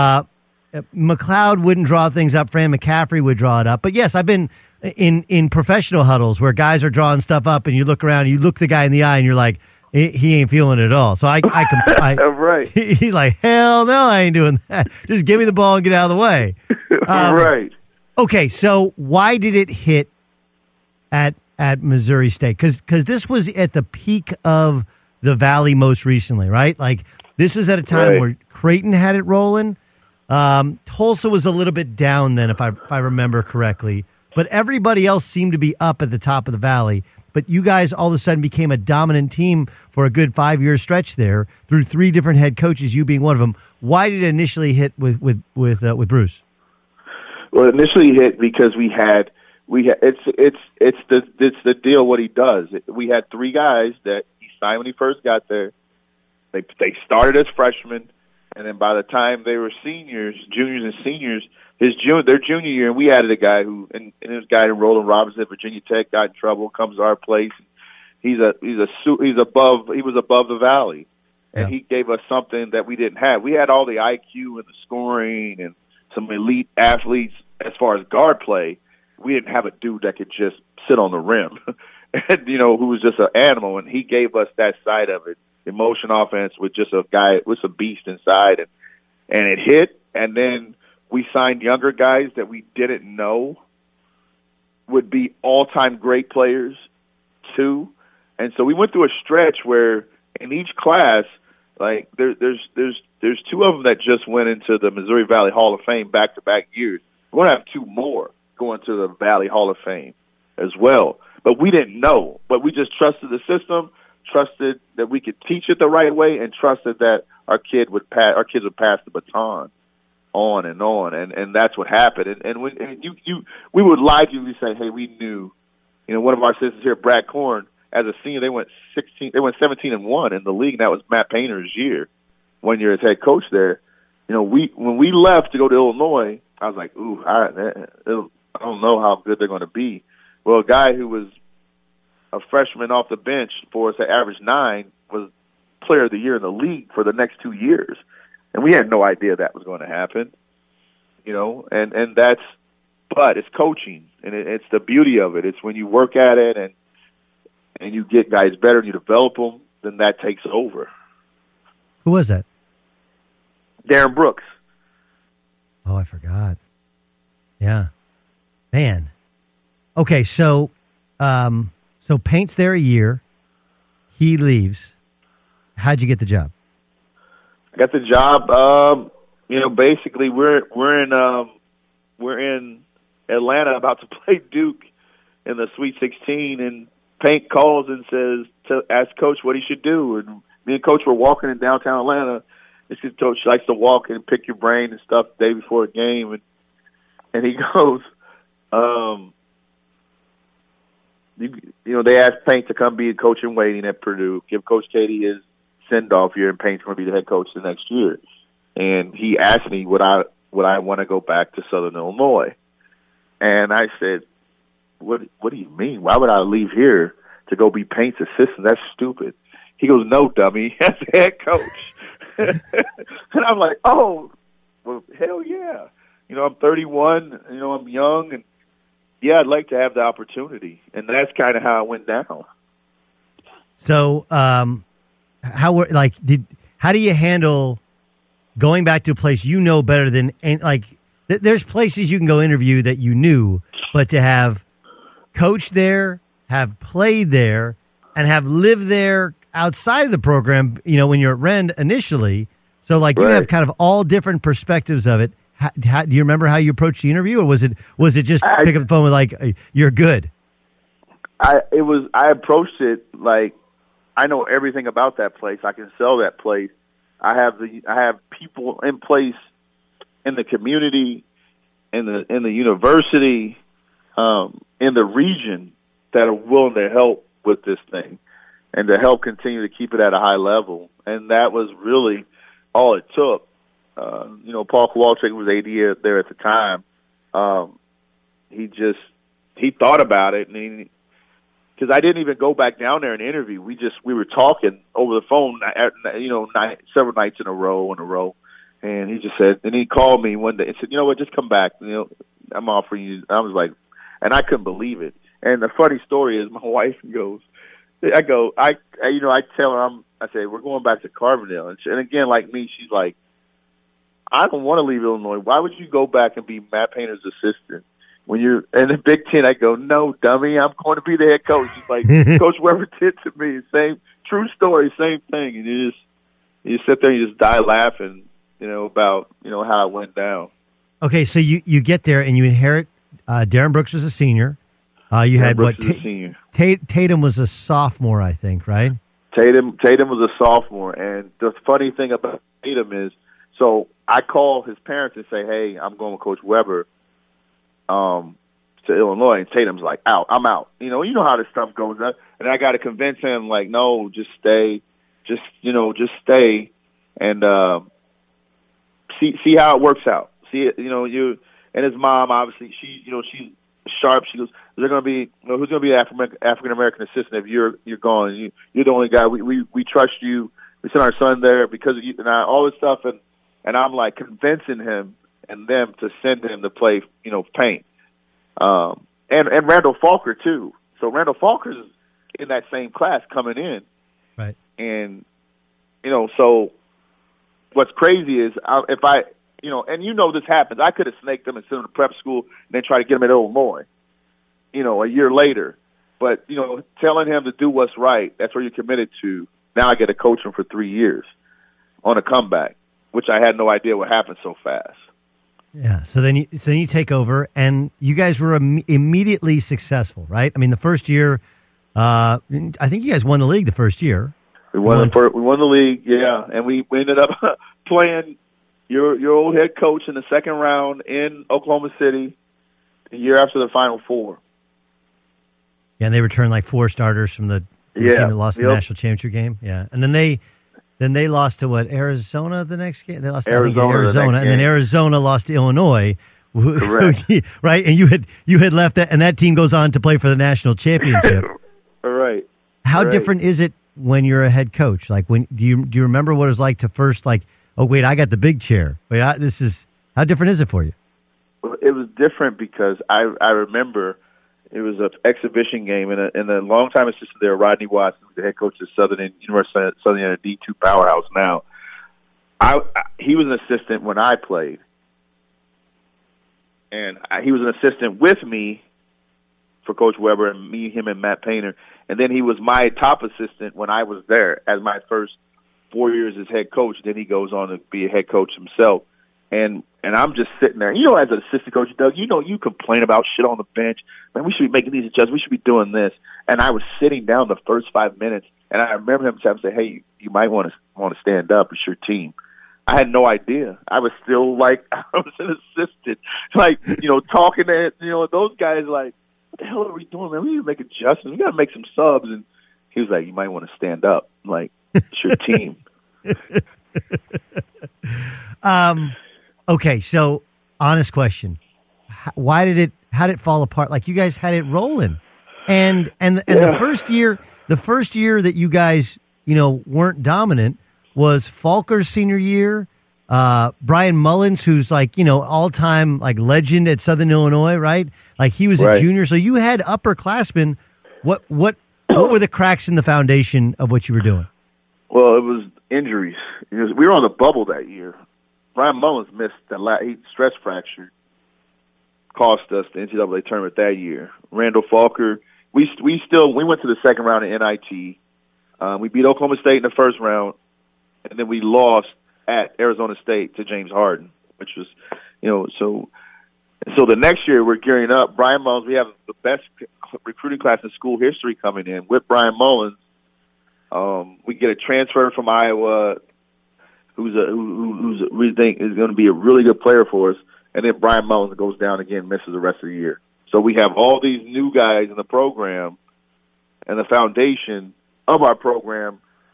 McLeod wouldn't draw things up. Fran McCaffrey would draw it up. But yes, I've been in professional huddles where guys are drawing stuff up, and you look around, and you look the guy in the eye, and you're like, he ain't feeling it at all. So I right. He's like, hell no, I ain't doing that. Just give me the ball and get out of the way. Right. Okay, so why did it hit at Missouri State? Because this was at the peak of the Valley most recently, right? Like, this is at a time where Creighton had it rolling. Tulsa was a little bit down then, if I remember correctly. But everybody else seemed to be up at the top of the Valley. But you guys all of a sudden became a dominant team for a good 5-year stretch there through 3 different head coaches, you being one of them. Why did it initially hit with Bruce? Well, it initially hit because it's the deal what he does. We had 3 guys that he signed when he first got there. They started as freshmen, and then by the time they were juniors and seniors, their junior year, and we added a guy who Roland Robinson at Virginia Tech, got in trouble, comes to our place. He was above the Valley, and he gave us something that we didn't have. We had all the IQ and the scoring and some elite athletes as far as guard play. We didn't have a dude that could just sit on the rim, and who was just an animal. And he gave us that side of it, emotion offense with just a guy with a beast inside, and it hit. And then we signed younger guys that we didn't know would be all-time great players too. And so we went through a stretch where in each class, like there's 2 of them that just went into the Missouri Valley Hall of Fame back-to-back years. We're going to have 2 more going to the Valley Hall of Fame as well. But we didn't know. But we just trusted the system, trusted that we could teach it the right way, and trusted that our kids would pass the baton on, and that's what happened. And we would lie to you. We say, hey, we knew. One of our assistants here, Brad Korn, as a senior, they went 17-1 in the league. And that was Matt Painter's year, 1 year as head coach there. When we left to go to Illinois, I was like, ooh, I don't know how good they're going to be. Well, a guy who was a freshman off the bench for us that averaged 9 was player of the year in the league for the next 2 years. And we had no idea that was going to happen, and but it's coaching, and it's the beauty of it. It's when you work at it and you get guys better and you develop them, then that takes over. Who was that? Darren Brooks. Oh, I forgot. Yeah. Man. Okay, so Paint's there a year. He leaves. How'd you get the job? I got the job. Basically we're in Atlanta about to play Duke in the Sweet 16, and Paint calls and says to ask Coach what he should do. And me and Coach were walking in downtown Atlanta. This is Coach likes to walk and pick your brain and stuff the day before a game, and and he goes, they asked Paint to come be a coach in waiting at Purdue, give Coach Katie his send-off year, and Paint's going to be the head coach the next year. And he asked me would I want to go back to Southern Illinois. And I said, what do you mean? Why would I leave here to go be Paint's assistant? That's stupid. He goes, no, dummy, as the head coach. And I'm like, oh, well, hell yeah. I'm 31, I'm young, and yeah, I'd like to have the opportunity. And that's kind of how it went down. So, how do you handle going back to a place better than, there's places you can go interview that you knew, but to have coached there, have played there, and have lived there outside of the program, when you're at Ren initially, so you have kind of all different perspectives of it. How, do you remember how you approached the interview, or was it just pick up the phone with you're good? I approached it like I know everything about that place. I can sell that place. I have people in place in the community, in the university, in the region that are willing to help with this thing and to help continue to keep it at a high level. And that was really all it took. Paul Kowalczyk was AD there at the time. He thought about it, and because I didn't even go back down there and interview. We were talking over the phone, several nights in a row. And he just said, and he called me one day and said, you know what, just come back. I'm offering you. I was like, and I couldn't believe it. And the funny story is my wife goes, I tell her, I say, we're going back to Carbondale. And again, like me, she's like, I don't want to leave Illinois. Why would you go back and be Matt Painter's assistant when you're in the Big Ten? I go, no, dummy, I'm going to be the head coach. She's like, Coach Weber did to me. Same true story, same thing. And you sit there and you just die laughing, about how it went down. Okay, so you get there and you inherit. Darren Brooks was a senior. You had what? Senior. Tatum was a sophomore, I think, right? Tatum was a sophomore, and the funny thing about Tatum is, so I call his parents and say, "Hey, I'm going with Coach Weber to Illinois," and Tatum's like, "Out, I'm out." You know how this stuff goes, and I got to convince him, like, "No, just stay, just stay, and see how it works out. See, you." And his mom, obviously, she's sharp. She goes, "They're going to be, who's going to be African American assistant if you're gone? You're the only guy. We trust you. We sent our son there because of you and all this stuff." And I'm like convincing him and them to send him to play, Paint. And Randall Falker too. So Randall Falker's in that same class coming in. Right. And so what's crazy is if I. And this happens. I could have snaked them and sent them to prep school and then try to get them at Illinois, a year later. But, telling him to do what's right, that's what you're committed to. Now I get to coach him for 3 years on a comeback, which I had no idea would happen so fast. Yeah, so then you take over, and you guys were immediately successful, right? I mean, the first year, I think you guys won the league the first year. We won the league, yeah, and we ended up playing your old head coach in the second round in Oklahoma City the year after the Final Four. Yeah, and they returned like 4 starters from the team that lost the national championship game. Yeah, and then they lost to Arizona the next game. They lost to Arizona, and then Arizona lost to Illinois. Correct. Right, and you had left that, and that team goes on to play for the national championship. All right. How different is it when you're a head coach? Like, do you remember what it was like to first oh, wait, I got the big chair. Wait, how different is it for you? Well, it was different because I remember it was an exhibition game, and a longtime assistant there, Rodney Watson, the head coach of University of Southern Indiana, D2 powerhouse now. He was an assistant when I played, and he was an assistant with me for Coach Weber and him and Matt Painter, and then he was my top assistant when I was there as my first 4 years as head coach. Then he goes on to be a head coach himself. And I'm just sitting there. As an assistant coach, Doug, you complain about shit on the bench. Man, we should be making these adjustments. We should be doing this. And I was sitting down the first 5 minutes, and I remember him saying, "Hey, you might want to stand up. It's your team." I had no idea. I was still like, I was an assistant, like, talking to, those guys like, what the hell are we doing, man? We need to make adjustments. We got to make some subs. And he was like, you might want to stand up. I'm like, it's your team. Okay, so honest question. How did it fall apart? Like, you guys had it rolling. And the first year that you guys, weren't dominant was Falker's senior year. Brian Mullins, who's like, all-time like legend at Southern Illinois, right? Like, he was a junior. So you had upperclassmen. What were the cracks in the foundation of what you were doing? Well, it was injuries. We were on the bubble that year. Brian Mullins missed he stress fractured. Cost us the NCAA tournament that year. Randall Falker, we went to the second round of NIT. We beat Oklahoma State in the first round, and then we lost at Arizona State to James Harden, which was, so the next year we're gearing up. Brian Mullins, we have the best recruiting class in school history coming in with Brian Mullins. We get a transfer from Iowa, who's we think is going to be a really good player for us. And then Brian Mullins goes down again, misses the rest of the year. So we have all these new guys in the program, and the foundation of our program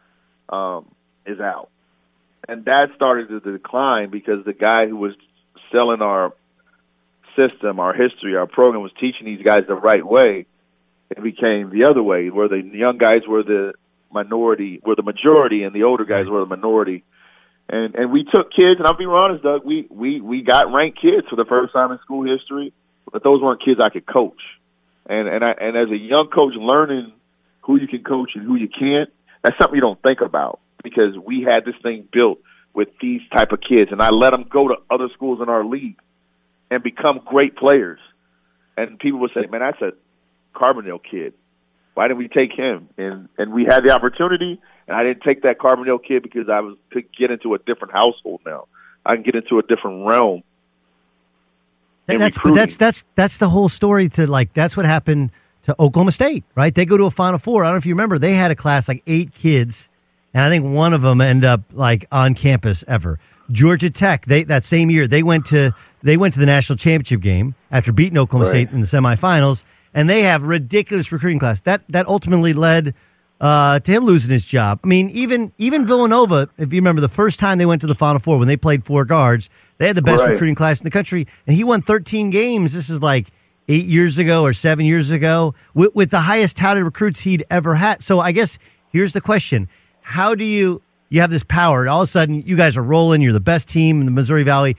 is out. And that started to decline because the guy who was selling our system, our history, our program, was teaching these guys the right way. It became the other way, where the young guys were the majority, and the older guys were the minority. And we took kids, and I'll be honest, Doug, we got ranked kids for the first time in school history, but those weren't kids I could coach. And as a young coach, learning who you can coach and who you can't, that's something you don't think about, because we had this thing built with these type of kids, and I let them go to other schools in our league and become great players. And people would say, man, that's a Carbondale kid. Why didn't we take him? And we had the opportunity, and I didn't take that Carbondale kid because I was to get into a different household now. I can get into a different realm. That's the whole story. That's what happened to Oklahoma State, right? They go to a Final Four. I don't know if you remember. They had a class like 8 kids, and I think one of them ended up like on campus ever. Georgia Tech, that same year they went to the national championship game after beating Oklahoma State in the semifinals. And they have ridiculous recruiting class. That ultimately led to him losing his job. I mean, even Villanova, if you remember, the first time they went to the Final Four when they played 4 guards, they had the best recruiting class in the country, and he won 13 games. This is like 8 years ago or 7 years ago with the highest touted recruits he'd ever had. So I guess here's the question: how do you have this power? All of a sudden, you guys are rolling. You're the best team in the Missouri Valley.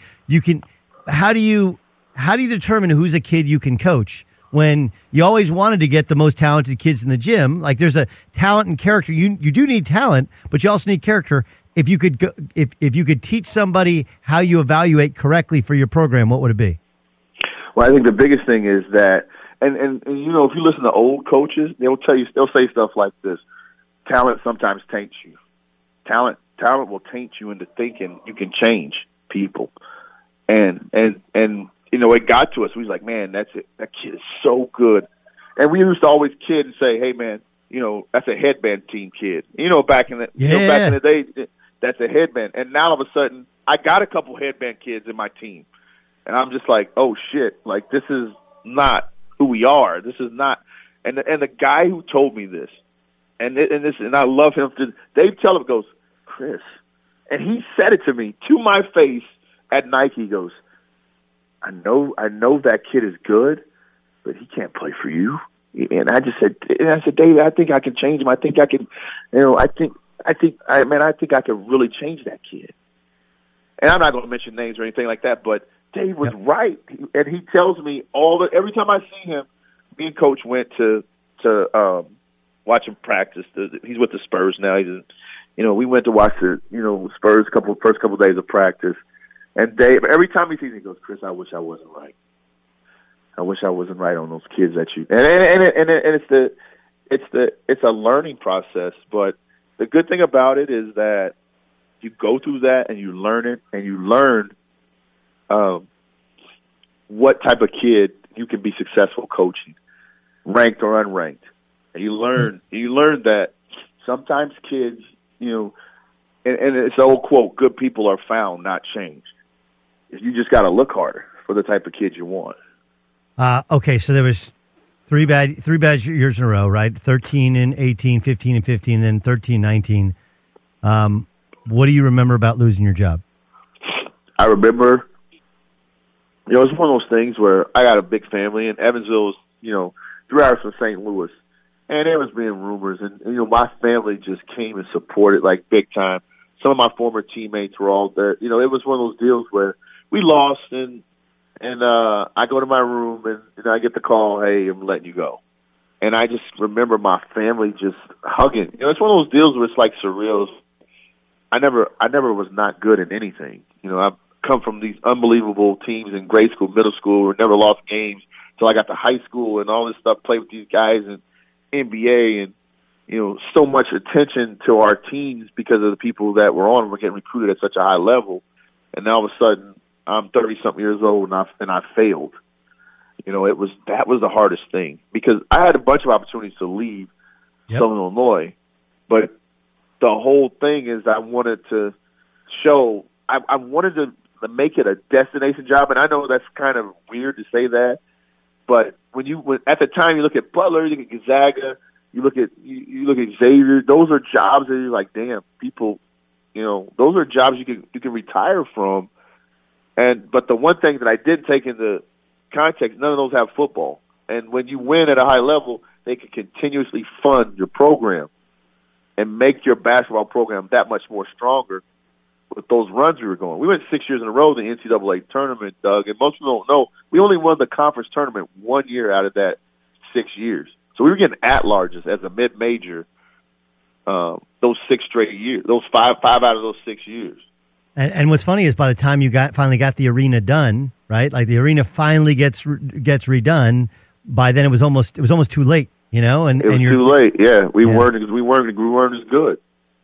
How do you determine who's a kid you can coach? When you always wanted to get the most talented kids in the gym, like there's a talent and character. You do need talent, but you also need character. If you could teach somebody how you evaluate correctly for your program, what would it be? Well, I think the biggest thing is that, and if you listen to old coaches, they'll say stuff like this: talent sometimes taints you. Talent will taint you into thinking you can change people, and. It got to us. We was like, man, that's it. That kid is so good. And we used to always kid and say, hey, man, that's a headband team kid. Back in the day, that's a headband. And now all of a sudden, I got a couple headband kids in my team. And I'm just like, oh, shit. Like, this is not who we are. This is not. And the guy who told me this, and I love him. Dave Tellep goes, Chris. And he said it to me to my face at Nike. He goes, I know that kid is good, but he can't play for you. And I said, David, I think I can change him. I think I can, I think I could really change that kid. And I'm not going to mention names or anything like that, but Dave was right. And he tells me every time I see him, me and Coach went to watch him practice. He's with the Spurs now. We went to watch the, Spurs first couple days of practice. And Dave, every time he sees me, he goes, Chris, I wish I wasn't right. I wish I wasn't right on those kids that you. And it's a learning process. But the good thing about it is that you go through that and you learn it, and you learn what type of kid you can be successful coaching, ranked or unranked. And you learn that sometimes kids, and it's the old quote, good people are found, not changed. You just got to look harder for the type of kid you want. Okay, so there was three bad years in a row, right? 13 and 18, 15 and 15, and then 13, 19. What do you remember about losing your job? I remember, it was one of those things where I got a big family, and Evansville was, 3 hours from St. Louis. And there was being rumors, and my family just came and supported like big time. Some of my former teammates were all there. It was one of those deals where we lost, and I go to my room, and I get the call, hey, I'm letting you go. And I just remember my family just hugging. It's one of those deals where it's like surreal. I never was not good at anything. I've come from these unbelievable teams in grade school, middle school, never lost games until I got to high school and all this stuff, played with these guys and NBA, and so much attention to our teams because of the people that were on. We're getting recruited at such a high level, and now all of a sudden I'm 30-something years old and I failed. That was the hardest thing because I had a bunch of opportunities to leave Southern Illinois, but the whole thing is I wanted to show I wanted to make it a destination job, and I know that's kind of weird to say that. But when at the time you look at Butler, you look at Gonzaga, you look at Xavier, those are jobs that you're like, damn, people, those are jobs you can retire from. But the one thing that I did take into context, none of those have football. And when you win at a high level, they can continuously fund your program and make your basketball program that much more stronger. With those runs we were going, we went 6 years in a row in the NCAA tournament, Doug, and most people don't know we only won the conference tournament 1 year out of that 6 years. So we were getting at-larges as a mid-major those 6 straight years, those five out of those 6 years. And what's funny is by the time you finally got the arena done, right? Like the arena finally gets redone. By then it was almost too late, And it was too late. Yeah, we weren't as good.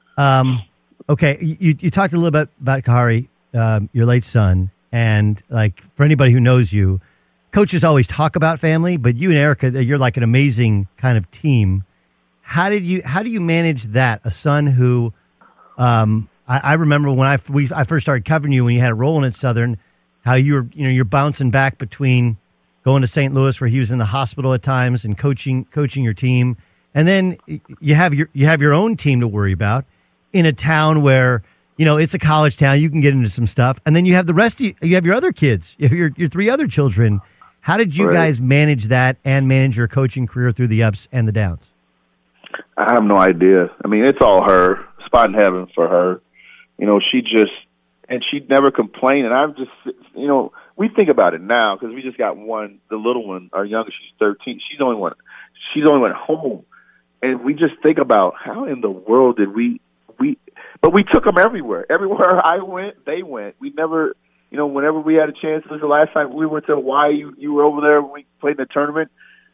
Okay, you talked a little bit about Kahari, your late son, and like for anybody who knows you, coaches always talk about family, but you and Erica, you're like an amazing kind of team. How do you manage that? A son who, I remember when I first started covering you when you had a role at Southern, how you're bouncing back between going to St. Louis where he was in the hospital at times and coaching your team, and then you have your own team to worry about. In a town where, it's a college town, you can get into some stuff. And then you have the rest you have your other kids, you have your 3 other children. How did you guys manage that and manage your coaching career through the ups and the downs? I have no idea. I mean, it's all her. Spot in heaven for her. She'd never complain. And I'm just, we think about it now because we just got one, the little one, our youngest, she's 13. She's only went home. And we just think about how in the world did but we took them everywhere. Everywhere I went, they went. We never, whenever we had a chance, this was the last time we went to Hawaii, you were over there when we played in the tournament.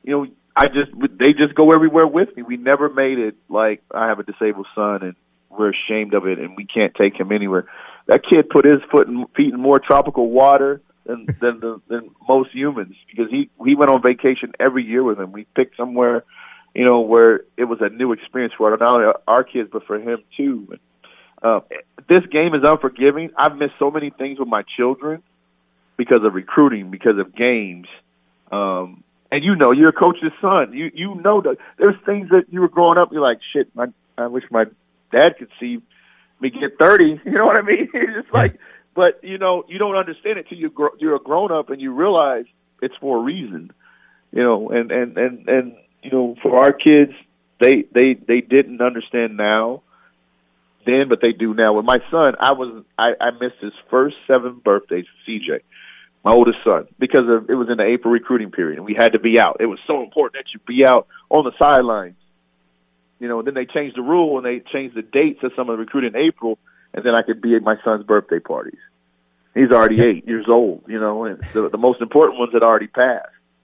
They just go everywhere with me. We never made it like I have a disabled son and we're ashamed of it and we can't take him anywhere. That kid put his feet in more tropical water than most humans because he went on vacation every year with him. We picked somewhere where it was a new experience for not only our kids, but for him too. This game is unforgiving. I've missed so many things with my children because of recruiting, because of games. And you're a coach's son. You know that there's things that you were growing up, you're like, shit, I wish my dad could see me get 30. You know what I mean? It's just like, but you don't understand it till you're a grown up and you realize it's for a reason. And for our kids, they didn't understand now then, but they do now. With my son, I missed his first 7 birthdays, CJ, my oldest son, because it was in the April recruiting period, and we had to be out. It was so important that you be out on the sidelines. Then they changed the rule, and they changed the dates of some of the recruiting in April, and then I could be at my son's birthday parties. He's already 8 years old, and the most important ones had already passed.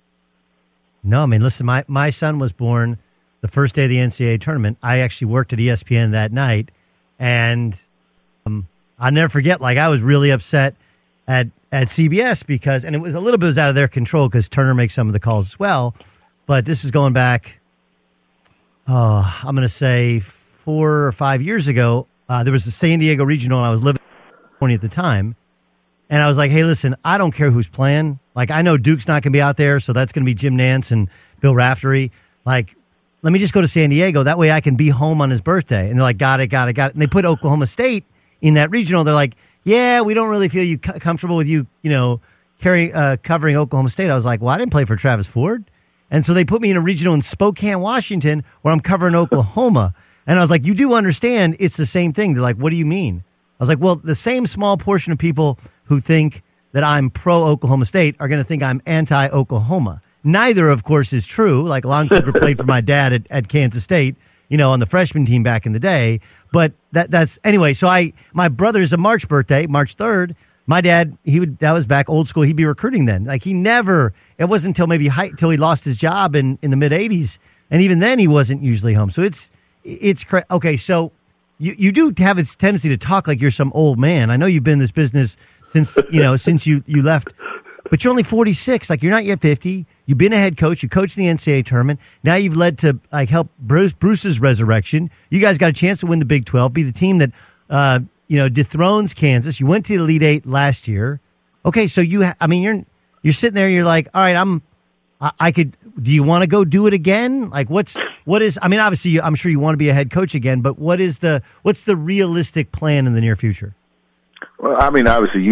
No, I mean, listen, my son was born the first day of the NCAA tournament. I actually worked at ESPN that night, and I'll never forget, like, I was really upset at CBS because, and it was a little bit out of their control because Turner makes some of the calls as well, but this is going back, I'm going to say 4 or 5 years ago. There was the San Diego Regional, and I was living in California at the time. And I was like, hey, listen, I don't care who's playing. Like, I know Duke's not going to be out there, so that's going to be Jim Nance and Bill Raftery. Like, let me just go to San Diego. That way I can be home on his birthday. And they're like, got it. And they put Oklahoma State in that regional. They're like, yeah, we don't really feel you comfortable with you, covering Oklahoma State. I was like, well, I didn't play for Travis Ford. And so they put me in a regional in Spokane, Washington, where I'm covering Oklahoma. And I was like, you do understand it's the same thing. They're like, what do you mean? I was like, well, the same small portion of people who think that I'm pro-Oklahoma State are going to think I'm anti-Oklahoma. Neither, of course, is true. Like, Lon Kruger played for my dad at Kansas State, on the freshman team back in the day. But that's anyway. So my brother's a March birthday, March 3rd. My dad, that was back old school. He'd be recruiting then. Like, it wasn't until maybe till he lost his job in the mid 80s. And even then he wasn't usually home. So it's crazy. Okay. So you do have a tendency to talk like you're some old man. I know you've been in this business since, since you left, but you're only 46. Like, you're not yet 50. You've been a head coach. You coached the NCAA tournament. Now you've led to help Bruce's resurrection. You guys got a chance to win the Big 12, be the team that, dethrones Kansas. You went to the Elite Eight last year. Okay. So you're sitting there, you're like, all right, do you want to go do it again? Like, obviously I'm sure you want to be a head coach again, but what's the realistic plan in the near future? Well, obviously,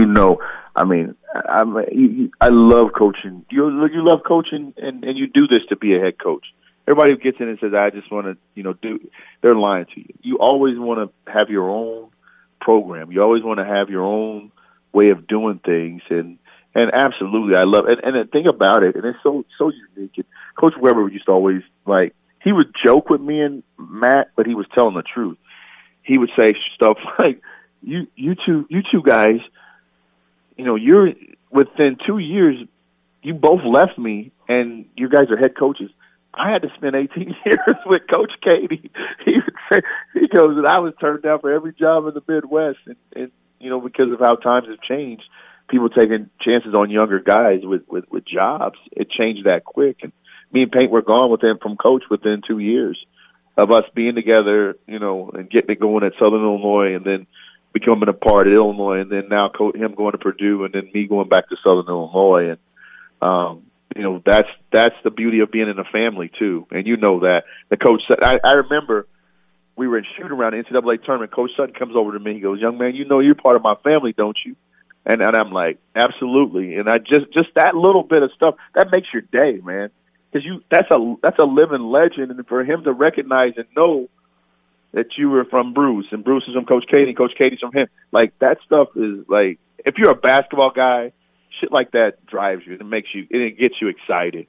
I love coaching. You love coaching, and you do this to be a head coach. Everybody who gets in and says, I just want to, they're lying to you. You always want to have your own program. You always want to have your own way of doing things, and absolutely, I love it. And the thing about it, and it's so unique. And Coach Weber used to always, he would joke with me and Matt, but he was telling the truth. He would say stuff like, you two guys, you're within 2 years, you both left me, and you guys are head coaches. I had to spend 18 years with Coach Katie. He would say, he goes, and I was turned down for every job in the Midwest, and because of how times have changed, people taking chances on younger guys with jobs. It changed that quick, and me and Paint were gone from Coach within 2 years of us being together, and getting it going at Southern Illinois, and then becoming a part of Illinois, and then now him going to Purdue, and then me going back to Southern Illinois, and that's the beauty of being in a family too. And that the coach said, I remember we were in shoot around the NCAA tournament. Coach Sutton comes over to me. He goes, "Young man, you're part of my family, don't you?" And I'm like, absolutely. And I just that little bit of stuff that makes your day, man, because that's a living legend, and for him to recognize and know that you were from Bruce, and Bruce is from Coach Katie, and Coach Katie's from him. Like, that stuff is like, if you're a basketball guy, shit like that drives you. It gets you excited.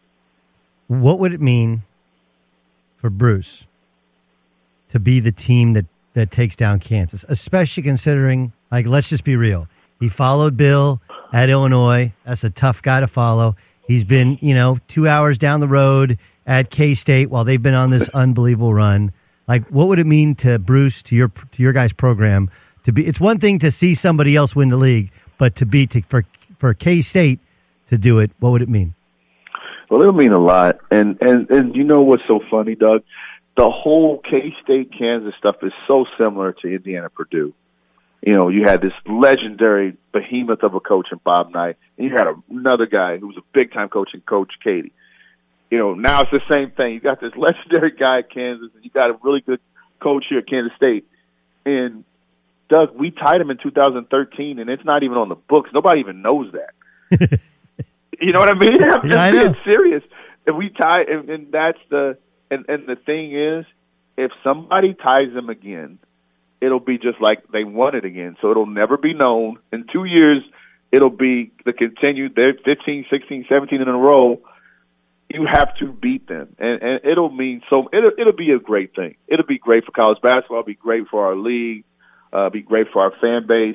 What would it mean for Bruce to be the team that takes down Kansas, especially considering, let's just be real. He followed Bill at Illinois. That's a tough guy to follow. He's been, 2 hours down the road at K-State while they've been on this unbelievable run. What would it mean to Bruce, to your guys' program, to be? It's one thing to see somebody else win the league, but for K-State to do it, what would it mean? Well, it'll mean a lot. And you know what's so funny, Doug? The whole K-State Kansas stuff is so similar to Indiana Purdue. You had this legendary behemoth of a coach in Bob Knight, and you had another guy who was a big-time coach in Coach Katie. Now it's the same thing. You got this legendary guy at Kansas, and you got a really good coach here at Kansas State. And, Doug, we tied him in 2013, and it's not even on the books. Nobody even knows that. You know what I mean? I'm just being serious. If we tie, and that's and the thing is, if somebody ties them again, it'll be just like they won it again. So it'll never be known. In 2 years, it'll be the continued, they're 15, 16, 17 in a row. You have to beat them, and it'll mean so. It'll be a great thing. It'll be great for college basketball. It'll be great for our league. Be great for our fan base.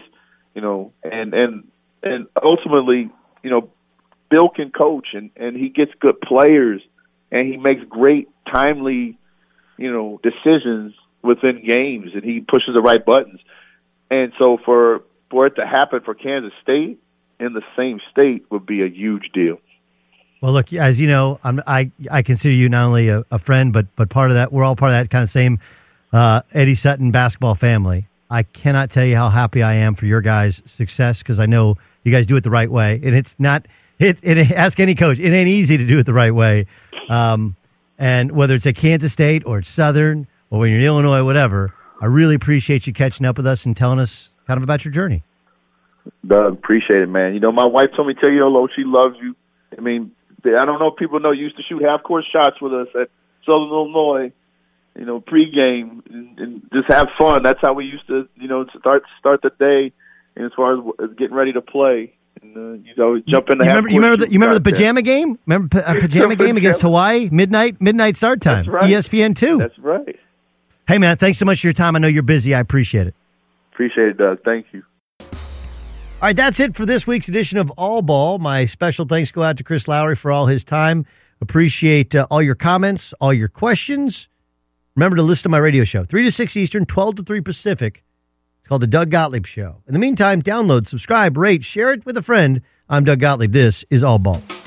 And ultimately, Bill can coach, and he gets good players, and he makes great, timely, decisions within games, and he pushes the right buttons. And so for it to happen for Kansas State in the same state would be a huge deal. Well, look, as you know, I consider you not only a friend, but part of that. We're all part of that kind of same Eddie Sutton basketball family. I cannot tell you how happy I am for your guys' success because I know you guys do it the right way. And it's not, ask any coach, it ain't easy to do it the right way. And whether it's at Kansas State or at Southern or when you're in Illinois, whatever, I really appreciate you catching up with us and telling us kind of about your journey. Doug, appreciate it, man. My wife told me to tell you hello. She loves you. I mean, I don't know if people know you used to shoot half-court shots with us at Southern Illinois, pregame and just have fun. That's how we used to, start the day. And as far as getting ready to play, and jump in the half-court. You remember the pajama game? Remember a pajama game against Hawaii? Midnight start time. That's right. ESPN2. That's right. Hey, man, thanks so much for your time. I know you're busy. I appreciate it. Appreciate it, Doug. Thank you. All right, that's it for this week's edition of All Ball. My special thanks go out to Chris Lowry for all his time. Appreciate all your comments, all your questions. Remember to listen to my radio show, 3 to 6 Eastern, 12 to 3 Pacific. It's called The Doug Gottlieb Show. In the meantime, download, subscribe, rate, share it with a friend. I'm Doug Gottlieb. This is All Ball.